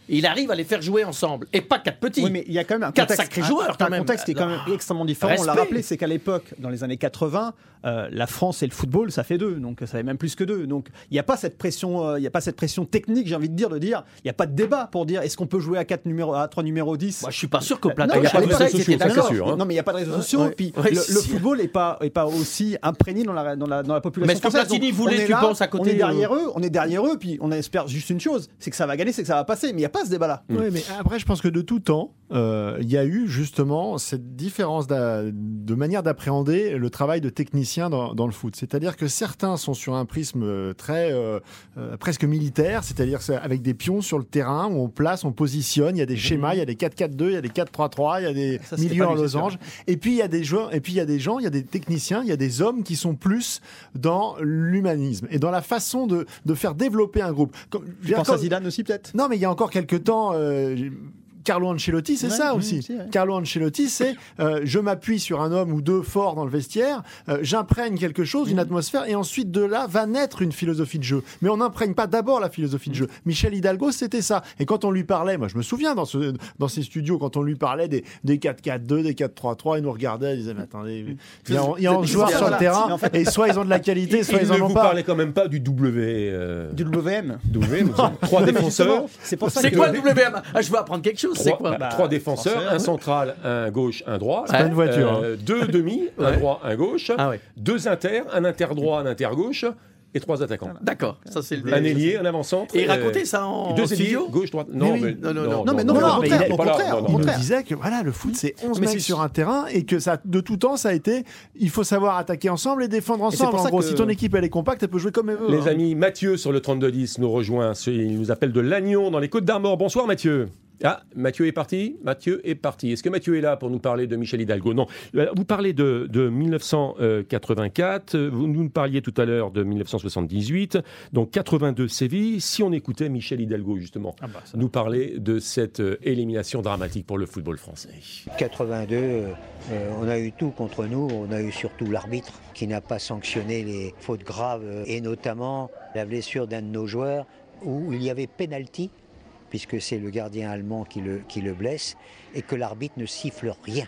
Il arrive à les faire jouer ensemble. Et pas quatre petits. Oui, mais il y a quand même un quatre contexte, sacrés joueurs. Un, quand un même. contexte qui est quand même extrêmement différent. Respect. On l'a rappelé, c'est qu'à l'époque, dans les années quatre-vingts, euh, la France et le football, ça fait deux. Donc ça fait même plus que deux. Donc il n'y a pas cette pression, euh, il y a pas cette pression technique, j'ai envie de dire, de dire, il n'y a pas de débat pour dire est-ce qu'on peut jouer à quatre numéros, à trois numéros dix. Moi, je suis pas sûr qu'au plateau, il n'y a pas de réseaux sociaux, ça, c'est sûr. Hein. Non, mais il n'y a pas de réseaux sociaux. Ouais. Puis Ouais, le, si. le football n'est pas, est pas aussi imprégné dans la, dans la, dans la population. Mais est-ce que française. Platini Donc, voulait, on est tu là, penses, à côté, on est derrière euh... eux, on est derrière eux, puis on espère juste une chose, c'est que ça va gagner, c'est que ça va passer. Mais il n'y a pas ce débat-là. Mm. Oui, mais après, je pense que de tout temps, il euh, y a eu justement cette différence de manière d'appréhender le travail de technicien dans, dans le foot. C'est-à-dire que certains sont sur un prisme très euh, euh, presque militaire, c'est-à-dire avec des pions sur le terrain où on place, on positionne, il y a des schémas, il y a des quatre quatre deux, il y a des quatre trois trois, il y a des Ça, milieux en losange. Et puis il y a des joueurs, et puis il y a des gens, il y a des techniciens, il y a des hommes qui sont plus dans l'humanisme et dans la façon de, de faire développer un groupe. Comme, Je pense à Zidane aussi peut-être. Non, mais il y a encore quelques temps. Euh, Carlo Ancelotti, c'est ouais, ça oui, aussi. aussi ouais. Carlo Ancelotti, c'est euh, je m'appuie sur un homme ou deux forts dans le vestiaire, euh, j'imprègne quelque chose, mmh. une atmosphère, et ensuite de là va naître une philosophie de jeu. Mais on n'imprègne pas d'abord la philosophie de jeu. Michel Hidalgo, c'était ça. Et quand on lui parlait, moi je me souviens dans, ce, dans ces studios, quand on lui parlait des, des quatre quatre deux, des quatre trois trois, il nous regardait, il disait mais attendez, il y a, il y a onze joueurs sur le terrain, en fait, et soit ils ont de la qualité, soit ils en ont pas. Il ne vous parlait quand même pas du W. Euh... Du W M. W M, trois défenseurs. C'est pour ça c'est que quoi le W M? Ah, je veux apprendre quelque chose. C'est quoi? Bah, trois défenseurs, français, un central, un gauche, un droit. C'est pas une voiture. Euh, hein. Deux demi, un ouais. droit, un gauche. Ah ouais. Deux inter, un inter droit, un inter gauche. Et trois attaquants. D'accord, ça c'est le un ailier, un avant-centre. Et racontez ça en deux ailiers, studio. gauche, droite. Non, oui. mais non, non, non, non, mais non, non, mais il, au contraire, non, il non. nous disait que voilà, le foot c'est onze mais mecs sur un terrain et que ça, de tout temps, ça a été, il faut savoir attaquer ensemble et défendre ensemble. Et en gros, que... si ton équipe elle est compacte, elle peut jouer comme elle veut. Les hein. amis, Mathieu sur le trente-deux dix nous rejoint. Il nous appelle de Lannion dans les Côtes d'Armor. Bonsoir Mathieu. Ah, Mathieu est parti. Mathieu est parti. Est-ce que Mathieu est là pour nous parler de Michel Hidalgo? Non. Vous parlez de, de dix-neuf cent quatre-vingt-quatre. Vous nous parliez tout à l'heure de dix-neuf cent soixante-dix-huit. Donc quatre-vingt-deux Séville. Si on écoutait Michel Hidalgo justement ah bah, nous parler de cette euh, élimination dramatique pour le football français. quatre-vingt-deux, euh, on a eu tout contre nous. On a eu surtout l'arbitre qui n'a pas sanctionné les fautes graves euh, et notamment la blessure d'un de nos joueurs où il y avait pénalty, puisque c'est le gardien allemand qui le, qui le blesse, et que l'arbitre ne siffle rien.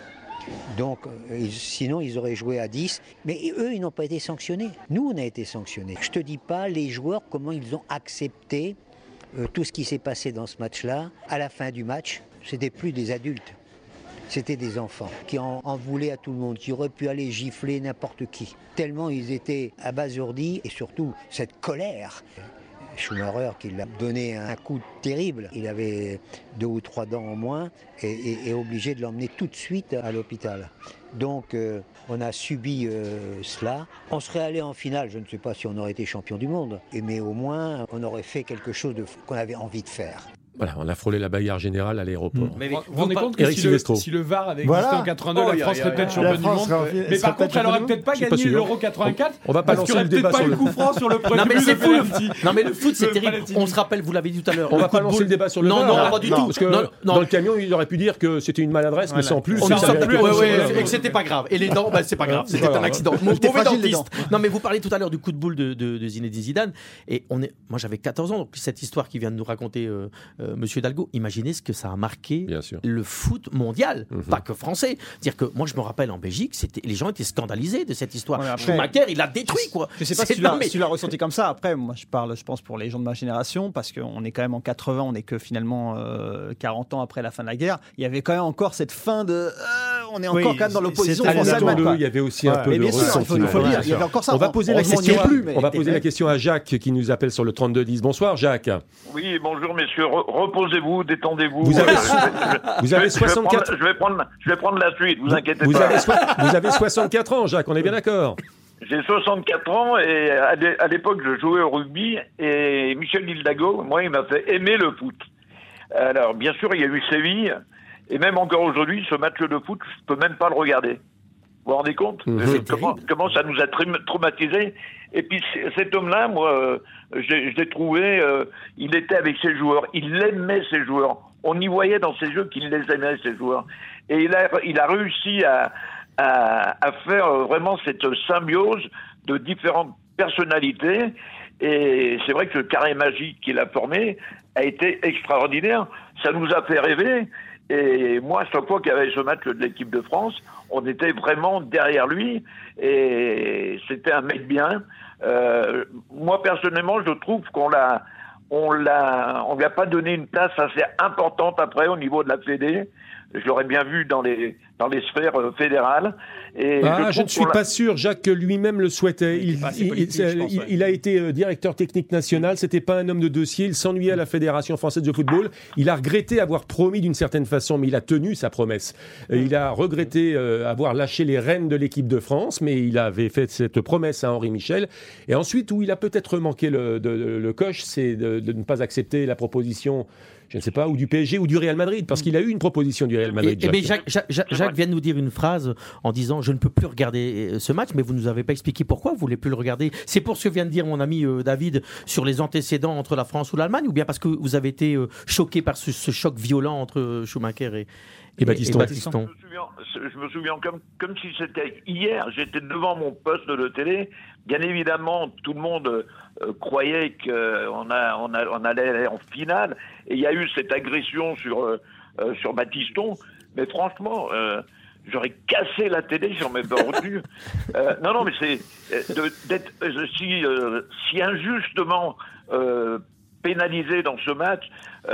Donc, euh, ils, sinon, ils auraient joué à dix, mais eux, ils n'ont pas été sanctionnés. Nous, on a été sanctionnés. Je ne te dis pas, les joueurs, comment ils ont accepté euh, tout ce qui s'est passé dans ce match-là. À la fin du match, c'était plus des adultes, c'était des enfants qui en, en voulaient à tout le monde, qui auraient pu aller gifler n'importe qui. Tellement ils étaient abasourdis, et surtout, cette colère. Schumacher qui l'a donné un coup terrible, il avait deux ou trois dents en moins et est obligé de l'emmener tout de suite à l'hôpital. Donc euh, on a subi euh, cela. On serait allé en finale, je ne sais pas si on aurait été champion du monde, mais au moins on aurait fait quelque chose de, qu'on avait envie de faire. Voilà, on a frôlé la bagarre générale à l'aéroport. Mais vous vous rendez compte que si le, si le V A R avait voilà. existé en quatre-vingt-deux, oh, la France serait peut-être championne du monde. Serait, mais par contre, elle n'aurait peut-être pas gagné l'Euro quatre-vingt-quatre. On va pas lancer le débat sur le coup franc sur le premier non, mais but c'est de fou. penalty. Non mais le foot c'est terrible. On se rappelle, vous l'avez dit tout à l'heure. On va pas lancer le débat sur le non, V A R. Non, non, pas du tout. Parce que dans le camion, il aurait pu dire que c'était une maladresse, mais sans plus. On ne sait plus. Et que c'était pas grave. Et les dents, c'est pas grave. C'était un accident. Mauvais dentiste. Non mais vous parlez tout à l'heure du coup de boule de Zinedine Zidane. Et on est. Moi j'avais quatorze ans, donc cette histoire qui vient de nous raconter Monsieur Hidalgo. Imaginez ce que ça a marqué le foot mondial, mm-hmm. pas que français. Dire que moi je me rappelle en Belgique, c'était les gens étaient scandalisés de cette histoire. Ouais, après, Schumacher, il l'a détruit quoi. Je sais pas si tu, l'as, si tu l'as ressenti comme ça. Après, moi je parle, je pense pour les gens de ma génération, parce qu'on est quand même en quatre-vingts, on est que finalement euh, quarante ans après la fin de la guerre. Il y avait quand même encore cette fin de, euh, on est encore oui, quand même dans l'opposition française. Il y avait aussi un peu de ressentiment. Il faut le dire. Il y avait encore ça. On va poser la question. On va poser la question à Jacques qui nous appelle sur le trente-deux dix. Bonsoir Jacques. Oui, bonjour messieurs. Reposez-vous, détendez-vous. Vous avez, vous avez soixante-quatre... Je vais, prendre, je vais prendre la suite, vous, vous inquiétez vous pas. Avez so... Vous avez soixante-quatre ans, Jacques, on est bien d'accord? J'ai soixante-quatre ans et à l'époque, je jouais au rugby et Michel Hidalgo, moi, il m'a fait aimer le foot. Alors, bien sûr, il y a eu Séville et même encore aujourd'hui, ce match de foot, je ne peux même pas le regarder. Vous vous rendez compte mmh, comment, comment ça nous a traumatisés? Et puis cet homme-là, moi, euh, je, je l'ai trouvé, euh, il était avec ses joueurs, il aimait ses joueurs. On y voyait dans ses yeux qu'il les aimait, ses joueurs. Et il a, il a réussi à, à, à faire vraiment cette symbiose de différentes personnalités. Et c'est vrai que le carré magique qu'il a formé, a été extraordinaire. Ça nous a fait rêver. Et moi, chaque fois qu'il y avait ce match de l'équipe de France, on était vraiment derrière lui. Et c'était un mec bien. Euh, moi, personnellement, je trouve qu'on l'a, on l'a, on lui a pas donné une place assez importante après au niveau de la Fédé. Je l'aurais bien vu dans les dans les sphères euh, fédérales. Et ah, je, je ne suis pas sûr. Jacques lui-même le souhaitait. Il, il, politique, il, pense, il, ouais. il a été euh, directeur technique national. C'était pas un homme de dossier. Il s'ennuyait à la Fédération française de football. Il a regretté avoir promis d'une certaine façon, mais il a tenu sa promesse. Euh, il a regretté euh, avoir lâché les rênes de l'équipe de France, mais il avait fait cette promesse à Henri Michel. Et ensuite, où il a peut-être manqué le, de, de, le coche, c'est de, de ne pas accepter la proposition. Je ne sais pas, ou du P S G ou du Real Madrid, parce qu'il a eu une proposition du Real Madrid. Et, et Jacques, Jacques, Jacques, Jacques vient de nous dire une phrase en disant « Je ne peux plus regarder ce match », mais vous ne nous avez pas expliqué pourquoi vous ne voulez plus le regarder. C'est pour ce que vient de dire mon ami euh, David sur les antécédents entre la France ou l'Allemagne, ou bien parce que vous avez été euh, choqué par ce, ce choc violent entre Schumacher et, et, et Battiston. Et Battiston. Je me souviens, je me souviens comme, comme si c'était hier, j'étais devant mon poste de télé. Bien évidemment, tout le monde euh, croyait qu'on a, on a, on allait aller en finale. Et il y a eu cette agression sur, euh, sur Battiston. Mais franchement, euh, j'aurais cassé la télé si on m'avait pas retenu. euh, non, non, mais c'est de, d'être euh, si, euh, si injustement euh, pénalisé dans ce match.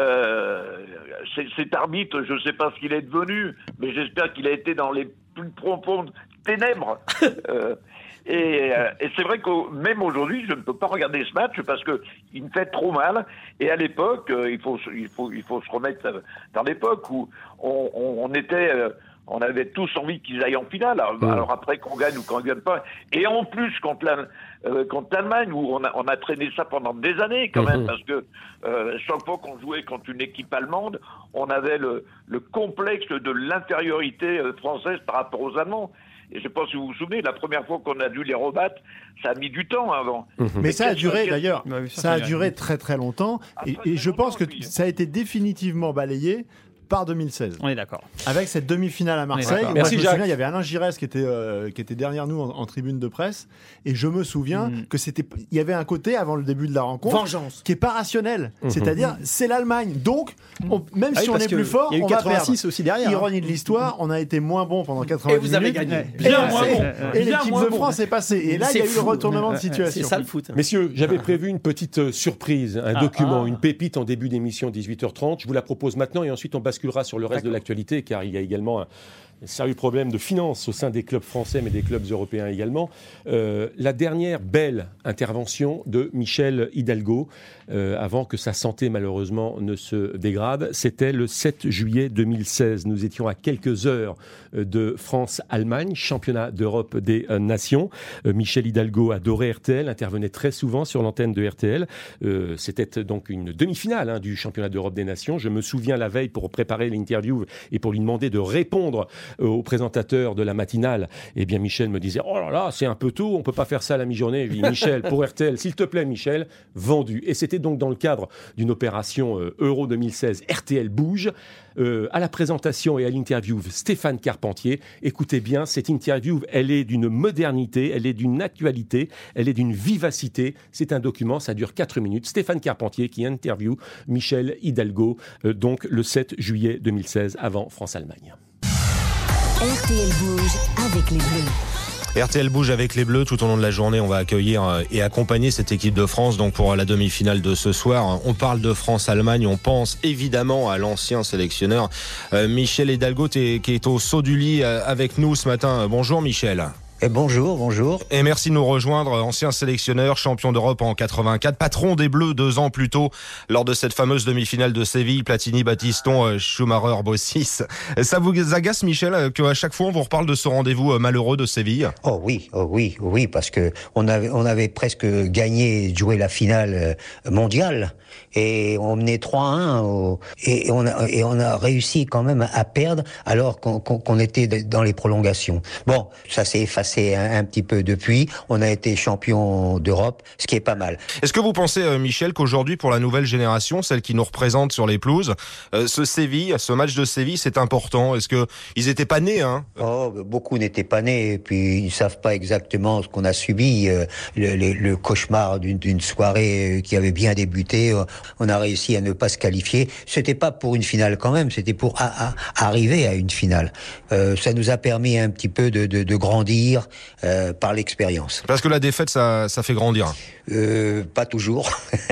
Euh, c'est, cet arbitre, je ne sais pas ce qu'il est devenu, mais j'espère qu'il a été dans les plus profondes ténèbres. Euh, Et, euh, et c'est vrai que même aujourd'hui, je ne peux pas regarder ce match parce que il me fait trop mal. Et à l'époque, euh, il faut, il faut, il faut se remettre dans l'époque où on, on, on était, euh, on avait tous envie qu'ils aillent en finale. Alors, mmh. alors après qu'on gagne ou qu'on ne gagne pas. Et en plus contre, la, euh, contre l'Allemagne où on a, on a traîné ça pendant des années quand même, mmh. parce que euh, chaque fois qu'on jouait contre une équipe allemande, on avait le, le complexe de l'infériorité française par rapport aux Allemands. Et je ne sais pas si vous vous souvenez, la première fois qu'on a dû les rebattre, ça a mis du temps avant. Mmh. Mais ça a duré d'ailleurs, ça a duré très très longtemps. Et, et je pense que ça a été définitivement balayé par deux mille seize. On est d'accord. Avec cette demi-finale à Marseille. Moi, Merci je me Jacques. souviens, il y avait Alain Giresse qui était, euh, qui était derrière nous en, en tribune de presse. Et je me souviens mmh. que c'était, il y avait un côté avant le début de la rencontre. Vengeance. Qui est pas rationnel. Mmh. C'est-à-dire, c'est l'Allemagne. Donc, on, même ah si oui, on est plus fort, il y a eu on quatre-vingt-six va perdre. aussi derrière. Ironie hein. de l'histoire, on a été moins bon pendant quatre-vingt-dix minutes. Et vous avez gagné. Bien et, moins bon. Et, et l'équipe de France est passée. Et là, il y a eu le retournement de situation. C'est ça le foot. Messieurs, j'avais prévu une petite surprise, un ah, document, ah. une pépite en début d'émission dix-huit heures trente. Je vous la propose maintenant et ensuite on basculera sur le reste D'accord. de l'actualité, car il y a également un sérieux problème de finances au sein des clubs français, mais des clubs européens également. Euh, la dernière belle intervention de Michel Hidalgo, euh, avant que sa santé malheureusement ne se dégrade, c'était le sept juillet deux mille seize. Nous étions à quelques heures de France-Allemagne, championnat d'Europe des euh, nations. Euh, Michel Hidalgo adorait R T L, intervenait très souvent sur l'antenne de R T L. Euh, c'était donc une demi-finale hein, du championnat d'Europe des nations. Je me souviens la veille pour préparer l'interview et pour lui demander de répondre au présentateur de la matinale, eh bien Michel me disait « Oh là là, c'est un peu tôt, on ne peut pas faire ça à la mi-journée. » Je lui dis « Michel, pour R T L, s'il te plaît Michel, vendu. » Et c'était donc dans le cadre d'une opération euh, Euro deux mille seize, R T L bouge. Euh, à la présentation et à l'interview, Stéphane Carpentier. Écoutez bien, cette interview, elle est d'une modernité, elle est d'une actualité, elle est d'une vivacité. C'est un document, ça dure quatre minutes. Stéphane Carpentier qui interview Michel Hidalgo, euh, donc le sept juillet deux mille seize, avant France-Allemagne. R T L bouge avec les Bleus. R T L bouge avec les Bleus. Tout au long de la journée, on va accueillir et accompagner cette équipe de France. Donc pour la demi-finale de ce soir, on parle de France-Allemagne. On pense évidemment à l'ancien sélectionneur euh, Michel Hidalgo qui est au saut du lit avec nous ce matin. Bonjour Michel. Et bonjour, bonjour. Et merci de nous rejoindre, ancien sélectionneur, champion d'Europe en quatre-vingt-quatre, patron des Bleus deux ans plus tôt, lors de cette fameuse demi-finale de Séville, Platini, Battiston, Schumacher, Bossis. Ça vous agace, Michel, qu'à chaque fois on vous reparle de ce rendez-vous malheureux de Séville? Oh oui, oh oui, oui, parce que on avait, on avait presque gagné, joué la finale mondiale, et on menait trois à un, au, et, on a, et on a réussi quand même à perdre, alors qu'on, qu'on, qu'on était dans les prolongations. Bon, ça s'est effacé progressé un, un petit peu depuis. On a été champion d'Europe, ce qui est pas mal. Est-ce que vous pensez, euh, Michel, qu'aujourd'hui, pour la nouvelle génération, celle qui nous représente sur les pelouses, euh, ce Séville, ce match de Séville, c'est important? Est-ce que ils étaient pas nés, hein? Oh, beaucoup n'étaient pas nés, et puis ils savent pas exactement ce qu'on a subi. Euh, le, le, le cauchemar d'une, d'une soirée qui avait bien débuté, euh, on a réussi à ne pas se qualifier. C'était pas pour une finale quand même, c'était pour a, a, arriver à une finale. Euh, ça nous a permis un petit peu de, de, de grandir euh, par l'expérience. Parce que la défaite, ça, ça fait grandir. Euh, pas toujours,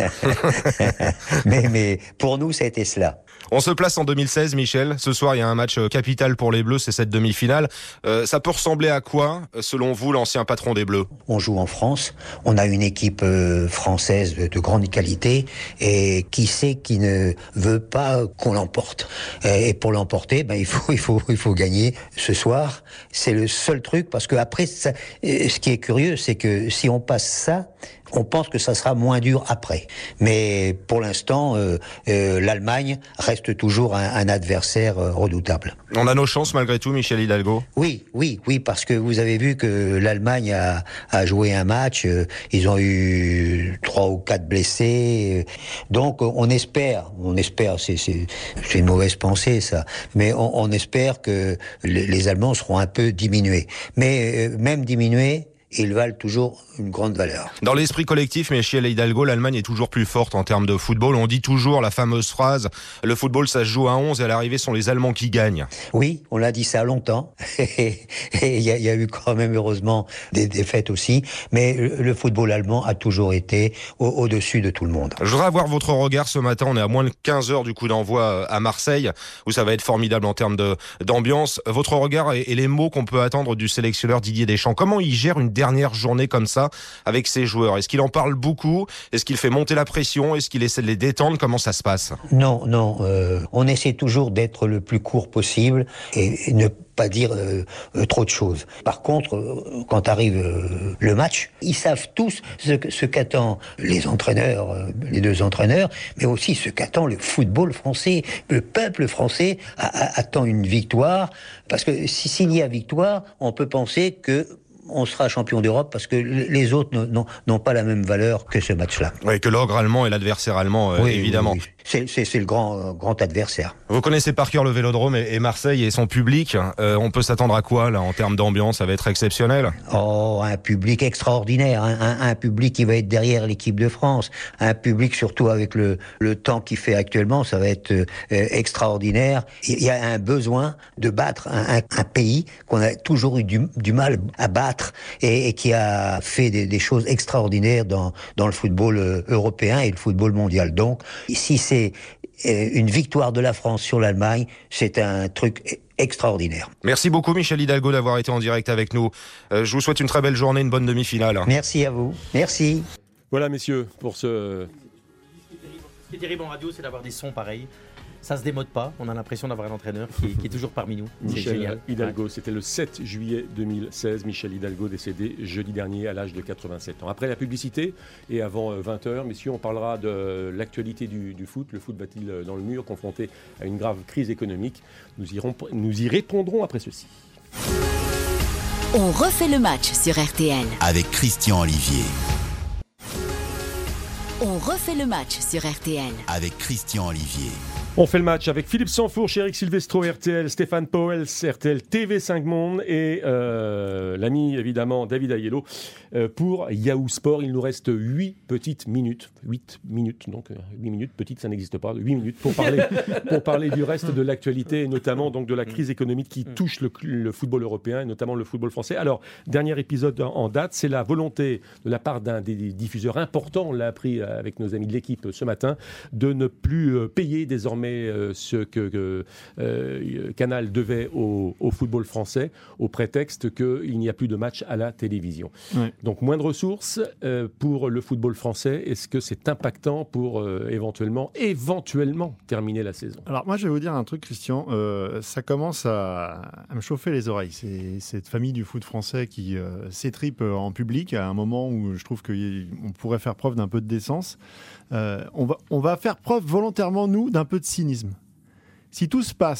mais, mais pour nous, ça a été cela. On se place en deux mille seize, Michel. Ce soir, il y a un match capital pour les Bleus, c'est cette demi-finale. Euh, ça peut ressembler à quoi, selon vous, l'ancien patron des Bleus? On joue en France, on a une équipe euh, française de, de grande qualité, et qui sait qui ne veut pas qu'on l'emporte. Et pour l'emporter, ben il faut il faut il faut gagner ce soir. C'est le seul truc, parce que après, ça, ce qui est curieux, c'est que si on passe ça, on pense que ça sera moins dur après. Mais pour l'instant, euh, euh, l'Allemagne reste toujours un, un adversaire euh, redoutable. On a nos chances malgré tout, Michel Hidalgo? Oui, oui, oui, parce que vous avez vu que l'Allemagne a, a joué un match, euh, ils ont eu trois ou quatre blessés, euh, donc on espère, on espère, c'est, c'est, c'est une mauvaise pensée ça, mais on, on espère que les, les Allemands seront un peu diminués. Mais euh, même diminués, ils valent toujours une grande valeur. Dans l'esprit collectif, Michel Hidalgo, l'Allemagne est toujours plus forte en termes de football. On dit toujours la fameuse phrase, le football ça se joue à onze et à l'arrivée ce sont les Allemands qui gagnent. Oui, on l'a dit ça longtemps. Et il y, y a eu quand même heureusement des défaites aussi. Mais le, le football allemand a toujours été au, au-dessus de tout le monde. Je voudrais avoir votre regard ce matin. On est à moins de quinze heures du coup d'envoi à Marseille, où ça va être formidable en termes de, d'ambiance. Votre regard et, et les mots qu'on peut attendre du sélectionneur Didier Deschamps. Comment il gère une dernière journée comme ça avec ses joueurs? Est-ce qu'il en parle beaucoup? Est-ce qu'il fait monter la pression? Est-ce qu'il essaie de les détendre? Comment ça se passe? Non, non. Euh, on essaie toujours d'être le plus court possible et, et ne pas dire euh, euh, trop de choses. Par contre, euh, quand arrive euh, le match, ils savent tous ce, ce qu'attend les entraîneurs, euh, les deux entraîneurs, mais aussi ce qu'attend le football français. Le peuple français a, a, attend une victoire, parce que si, s'il y a victoire, on peut penser que on sera champion d'Europe, parce que les autres n'ont, n'ont pas la même valeur que ce match-là. Oui, que l'ogre allemand et l'adversaire allemand, euh, oui, évidemment. Oui, oui. C'est, c'est, c'est le grand, euh, grand adversaire. Vous connaissez par cœur le Vélodrome et, et Marseille et son public. Euh, on peut s'attendre à quoi, là, en termes d'ambiance? Ça va être exceptionnel? Oh, un public extraordinaire. Un, un, un public qui va être derrière l'équipe de France. Un public, surtout avec le, le temps qu'il fait actuellement, ça va être euh, extraordinaire. Il y a un besoin de battre un, un, un pays qu'on a toujours eu du, du mal à battre, et, et qui a fait des, des choses extraordinaires dans, dans le football euh, européen et le football mondial. Donc, si c'est euh, une victoire de la France sur l'Allemagne, c'est un truc extraordinaire. Merci beaucoup Michel Hidalgo d'avoir été en direct avec nous. Euh, je vous souhaite une très belle journée, une bonne demi-finale. Merci à vous. Merci. Voilà messieurs, pour ce... Ce qui est terrible en radio, c'est d'avoir des sons pareils. Ça se démode pas, on a l'impression d'avoir un entraîneur qui est, qui est toujours parmi nous. Michel c'est génial. Hidalgo, ouais. C'était le sept juillet deux mille seize. Michel Hidalgo décédé jeudi dernier à l'âge de quatre-vingt-sept ans. Après la publicité et avant vingt heures, messieurs, on parlera de l'actualité du, du foot. Le foot va-t-il dans le mur, confronté à une grave crise économique? Nous, irons, nous y répondrons après ceci. On refait le match sur R T L. Avec Christian Olivier. On refait le match sur R T L. Avec Christian Olivier. On fait le match avec Philippe Sansfourche, Eric Silvestro, R T L, Stéphane Powell, R T L T V cinq Monde et euh, l'ami évidemment David Aiello euh, pour Yahoo Sport. Il nous reste huit petites minutes, huit minutes, donc huit minutes, petites ça n'existe pas, huit minutes pour parler, pour parler du reste de l'actualité et notamment donc de la crise économique qui touche le, le football européen et notamment le football français. Alors, dernier épisode en, en date, c'est la volonté de la part d'un des diffuseurs importants, on l'a appris avec nos amis de l'équipe ce matin, de ne plus payer désormais Euh, ce que, que euh, Canal devait au, au football français au prétexte qu'il n'y a plus de matchs à la télévision. Ouais. Donc moins de ressources euh, pour le football français. Est-ce que c'est impactant pour euh, éventuellement, éventuellement terminer la saison? Alors moi je vais vous dire un truc Christian, euh, ça commence à, à me chauffer les oreilles. C'est cette famille du foot français qui euh, s'étripe en public à un moment où je trouve qu'on pourrait faire preuve d'un peu de décence. Euh, on, va, on va faire preuve volontairement, nous, d'un peu de cynisme. Si tout se passe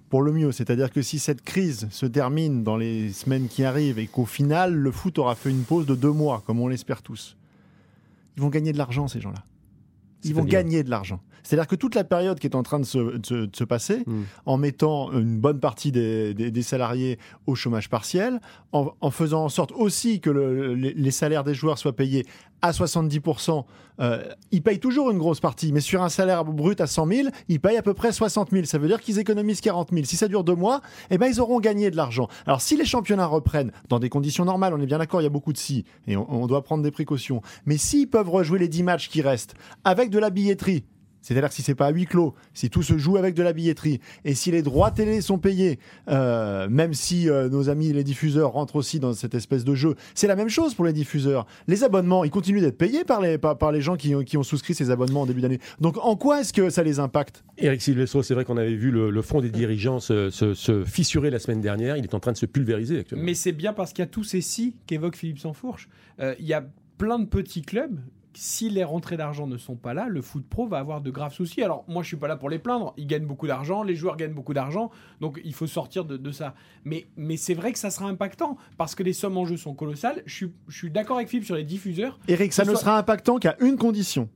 pour le mieux. C'est-à-dire que si cette crise se termine dans les semaines qui arrivent et qu'au final, le foot aura fait une pause de deux mois, comme on l'espère tous, ils vont gagner de l'argent, ces gens-là. Ils vont gagner de l'argent. C'est-à-dire que toute la période qui est en train de se, de, de se passer, mmh. en mettant une bonne partie des, des, des salariés au chômage partiel, en, en faisant en sorte aussi que le, les, les salaires des joueurs soient payés à soixante-dix pour cent, euh, ils payent toujours une grosse partie, mais sur un salaire brut à cent mille, ils payent à peu près soixante mille. Ça veut dire qu'ils économisent quarante mille. Si ça dure deux mois, eh ben, ils auront gagné de l'argent. Alors si les championnats reprennent dans des conditions normales, on est bien d'accord, il y a beaucoup de si, et on, on doit prendre des précautions, mais s'ils peuvent rejouer les dix matchs qui restent avec de la billetterie, c'est-à-dire que si c'est pas à huis clos, si tout se joue avec de la billetterie, et si les droits télé sont payés, euh, même si euh, nos amis les diffuseurs rentrent aussi dans cette espèce de jeu, c'est la même chose pour les diffuseurs. Les abonnements, ils continuent d'être payés par les, par, par les gens qui ont, qui ont souscrit ces abonnements en début d'année. Donc en quoi est-ce que ça les impacte ? Éric Silvestro, c'est vrai qu'on avait vu le, le front des dirigeants se, se, se fissurer la semaine dernière. Il est en train de se pulvériser actuellement. Mais c'est bien parce qu'il y a tous ces si qu'évoque Philippe Sansfourche. Euh, il y a plein de petits clubs. Si les rentrées d'argent ne sont pas là, le foot pro va avoir de graves soucis. Alors, moi, je suis pas là pour les plaindre. Ils gagnent beaucoup d'argent, les joueurs gagnent beaucoup d'argent, donc il faut sortir de, de ça. Mais, mais c'est vrai que ça sera impactant, parce que les sommes en jeu sont colossales. Je suis, je suis d'accord avec Philippe sur les diffuseurs. Éric, ça ne soit... sera impactant qu'à une condition.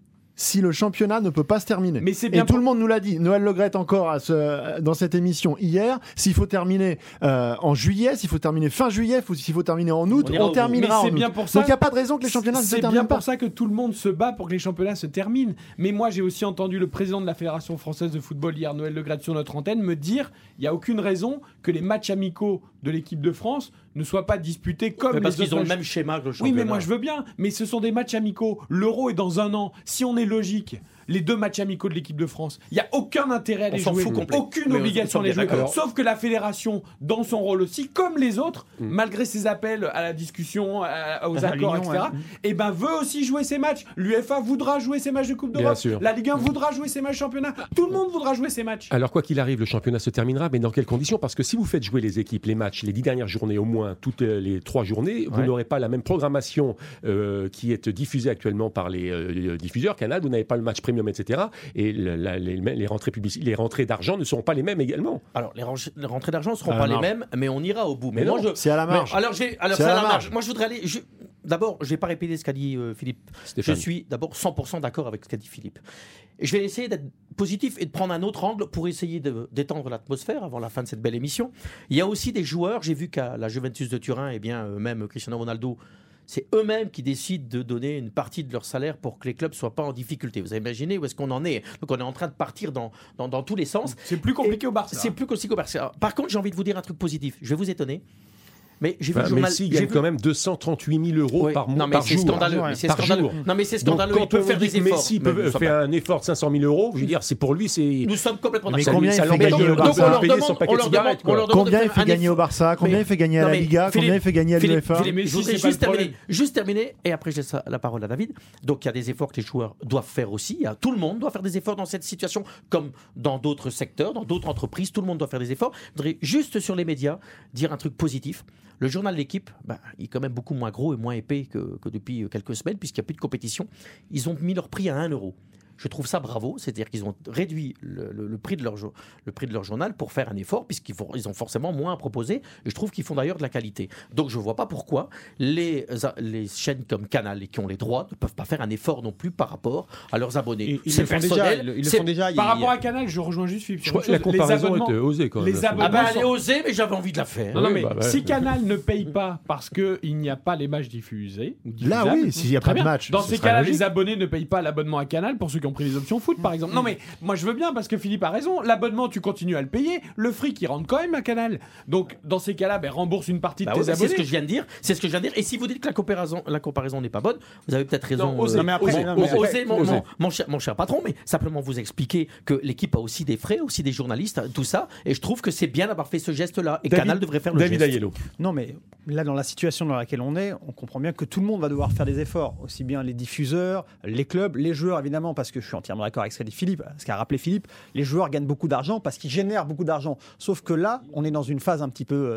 Si le championnat ne peut pas se terminer. Mais c'est bien et tout pour... le monde nous l'a dit. Noël Le Graët encore à ce, dans cette émission hier. S'il faut terminer euh, en juillet, s'il faut terminer fin juillet, ou s'il faut terminer en août, on, on terminera mais en bien août. Pour ça, donc il n'y a pas de raison que les championnats ne se terminent pas. C'est bien pour ça que tout le monde se bat pour que les championnats se terminent. Mais moi, j'ai aussi entendu le président de la Fédération française de football hier, Noël Le Graët, sur notre antenne, me dire il n'y a aucune raison que les matchs amicaux de l'équipe de France ne soient pas disputés comme mais les parce autres qu'ils ont matchs. le même schéma que le championnat. Oui, mais moi je veux bien. Mais ce sont des matchs amicaux. L'Euro est dans un an. Si on est logique, les deux matchs amicaux de l'équipe de France, il n'y a aucun intérêt à les on jouer, aucune mais obligation à les jouer. Alors... Sauf que la fédération, dans son rôle aussi, comme les autres, mm. malgré ses appels à la discussion, à, aux à accords, et cetera, ouais. eh ben veut aussi jouer ses matchs. L'U F A voudra jouer ses matchs de Coupe d'Europe. La Ligue un voudra jouer ses matchs championnat. Tout le monde voudra jouer ses matchs. Alors quoi qu'il arrive, le championnat se terminera, mais dans quelles conditions ? Parce que si vous faites jouer les équipes, les matchs, les dix dernières journées au moins, toutes les trois journées, vous ouais. n'aurez pas la même programmation euh, qui est diffusée actuellement par les, euh, les diffuseurs, Canal, vous n'avez pas le match premium, et cetera. Et le, la, les, les, rentrées publici- les rentrées d'argent ne seront pas les mêmes également. Alors, les, ren- les rentrées d'argent ne seront pas les mêmes, mais on ira au bout. Mais, mais non, je... c'est à la marge. Mais, alors, j'ai, alors c'est, c'est à la marge. marge. Moi, je voudrais aller... Je... D'abord, je ne vais pas répéter ce qu'a dit euh, Philippe. Stéphane. Je suis d'abord cent pour cent d'accord avec ce qu'a dit Philippe. Et je vais essayer d'être positif et de prendre un autre angle pour essayer de, d'étendre l'atmosphère avant la fin de cette belle émission. Il y a aussi des joueurs, j'ai vu qu'à la Juventus de Turin, et eh bien, euh, même Cristiano Ronaldo, c'est eux-mêmes qui décident de donner une partie de leur salaire pour que les clubs ne soient pas en difficulté. Vous imaginez où est-ce qu'on en est ? Donc on est en train de partir dans, dans, dans tous les sens. C'est plus compliqué et au Barça. C'est plus compliqué au Barça. Par contre, j'ai envie de vous dire un truc positif. Je vais vous étonner. Mais j'ai vu bah, le journal. Messi gagne vu... quand même deux cent trente-huit mille euros oui. par mois. Non, mais par c'est jour. scandaleux. Mais c'est par scandaleux. jour. Non, mais c'est scandaleux. Donc, il peut faire des efforts. Messi peut faire un effort de cinq cent mille euros. Je veux dire, c'est pour lui, c'est. Nous sommes complètement d'accord. Mais combien il fait gagner au Barça ? Combien il fait gagner au Barça ? Combien il fait gagner à la Liga ? Combien il fait gagner à l'U F A ? Je voudrais juste terminer. Juste terminer. Et après, je laisse la parole à David. Donc, il y a des efforts que les joueurs doivent faire aussi. Tout le monde doit faire des efforts dans cette situation, comme dans d'autres secteurs, dans d'autres entreprises. Tout le monde doit faire des efforts. Je voudrais juste sur les médias dire un truc positif. Le journal L'Équipe, bah, il est quand même beaucoup moins gros et moins épais que, que depuis quelques semaines, puisqu'il n'y a plus de compétition. Ils ont mis leur prix à un euro. Je trouve ça bravo, c'est-à-dire qu'ils ont réduit le, le, le, prix de leur, le prix de leur journal pour faire un effort, puisqu'ils font, ils ont forcément moins à proposer, et je trouve qu'ils font d'ailleurs de la qualité. Donc je ne vois pas pourquoi les, les chaînes comme Canal, et qui ont les droits, ne peuvent pas faire un effort non plus par rapport à leurs abonnés. Ils, ils, le, font déjà, ils, ils le font déjà. Par il, rapport à Canal, je rejoins juste Philippe. Je crois que la comparaison était osée quand même. Les ah ben elle est osée, mais j'avais envie de la faire. Non, non, mais bah, bah, si Canal ne paye pas parce qu'il n'y a pas les matchs diffusés, là oui, s'il n'y a pas de match. Dans ces cas-là, les abonnés ne payent pas l'abonnement à Canal pour ceux qui ont pris les options foot, par exemple. Non mais moi je veux bien parce que Philippe a raison. L'abonnement tu continues à le payer, le fric il rentre quand même à Canal. Donc dans ces cas-là, ben, rembourse une partie bah de tes oui, abonnés. C'est ce que je viens de dire. C'est ce que je viens de dire. Et si vous dites que la comparaison, la comparaison n'est pas bonne, vous avez peut-être raison. Non, osez, euh, mais après, osez, non, mais osez, après, mon, osez. Mon, mon, cher, mon cher patron, mais simplement vous expliquer que l'équipe a aussi des frais, aussi des journalistes, tout ça. Et je trouve que c'est bien d'avoir fait ce geste-là. Et David, Canal devrait faire le David geste. Aiello. Non mais là dans la situation dans laquelle on est, on comprend bien que tout le monde va devoir faire des efforts, aussi bien les diffuseurs, les clubs, les joueurs évidemment, parce que je suis entièrement d'accord avec ce qu'a dit Philippe, ce qu'a rappelé Philippe. Les joueurs gagnent beaucoup d'argent parce qu'ils génèrent beaucoup d'argent. Sauf que là, on est dans une phase un petit peu euh,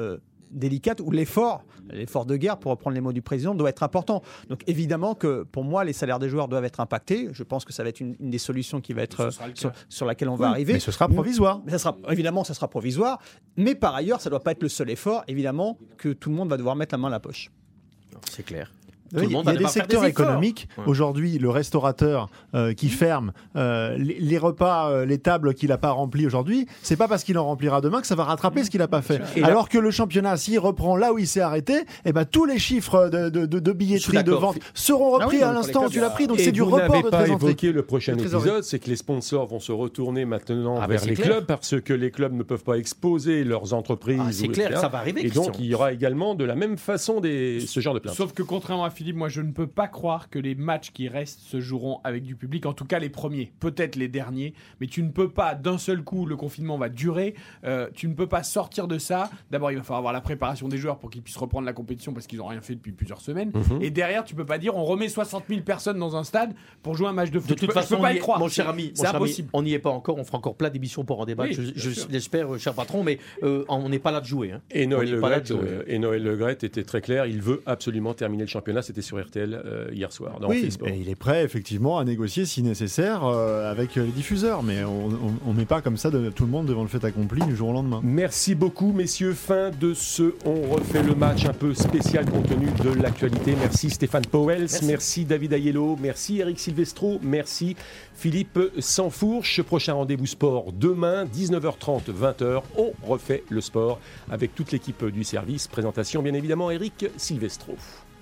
délicate où l'effort, l'effort de guerre, pour reprendre les mots du président, doit être important. Donc évidemment que pour moi, les salaires des joueurs doivent être impactés. Je pense que ça va être une, une des solutions qui va être sur, sur laquelle on va oui, arriver. Mais ce sera provisoire. Mais ça sera, évidemment, ça sera provisoire. Mais par ailleurs, ça ne doit pas être le seul effort, évidemment, que tout le monde va devoir mettre la main à la poche. C'est clair. Il y a, il y a des secteurs des économiques. Ouais. Aujourd'hui, le restaurateur euh, qui ferme euh, les, les repas, euh, les tables qu'il n'a pas remplies aujourd'hui, c'est pas parce qu'il en remplira demain que ça va rattraper ce qu'il n'a pas fait. Et Alors là... que le championnat, s'il reprend là où il s'est arrêté, eh ben, tous les chiffres de, de, de, de billetterie, de vente seront repris ah oui, à l'instant où tu l'as pris. Donc et c'est du report de trésorerie. Vous n'avez pas évoqué le prochain épisode, c'est que les sponsors vont se retourner maintenant ah vers ben les clair. clubs parce que les clubs ne peuvent pas exposer leurs entreprises. Ah, c'est clair, ça va arriver. Et donc il y aura également de la même façon des... ce genre de plaintes. Sauf que contrairement à Philippe, moi je ne peux pas croire que les matchs qui restent se joueront avec du public, en tout cas les premiers, peut-être les derniers, mais tu ne peux pas d'un seul coup, le confinement va durer, euh, tu ne peux pas sortir de ça. D'abord il va falloir avoir la préparation des joueurs pour qu'ils puissent reprendre la compétition parce qu'ils n'ont rien fait depuis plusieurs semaines, mm-hmm. et derrière tu peux pas dire on remet soixante mille personnes dans un stade pour jouer un match de foot. De toute je façon, peux, je peux pas y est, croire, mon cher ami, c'est impossible. On n'y est pas encore, on fera encore plein d'émissions pour en débattre, oui, je, je l'espère, cher patron, mais euh, on n'est pas là de jouer. Hein. Et Noël Le Graët euh, et Noël Le Graët était très clair, il veut absolument terminer le championnat, c'était sur R T L euh, hier soir. Dans oui, et il est prêt effectivement à négocier si nécessaire euh, avec les diffuseurs, mais on ne met pas comme ça de, tout le monde devant le fait accompli du jour au lendemain. Merci beaucoup messieurs, fin de ce On refait le match un peu spécial compte tenu de l'actualité. Merci Stéphane Pauwels, merci. merci David Aiello, merci Eric Silvestro, merci Philippe Sansfourche. Prochain rendez-vous sport demain, dix-neuf heures trente, vingt heures. On refait le sport avec toute l'équipe du service. Présentation bien évidemment Eric Silvestro.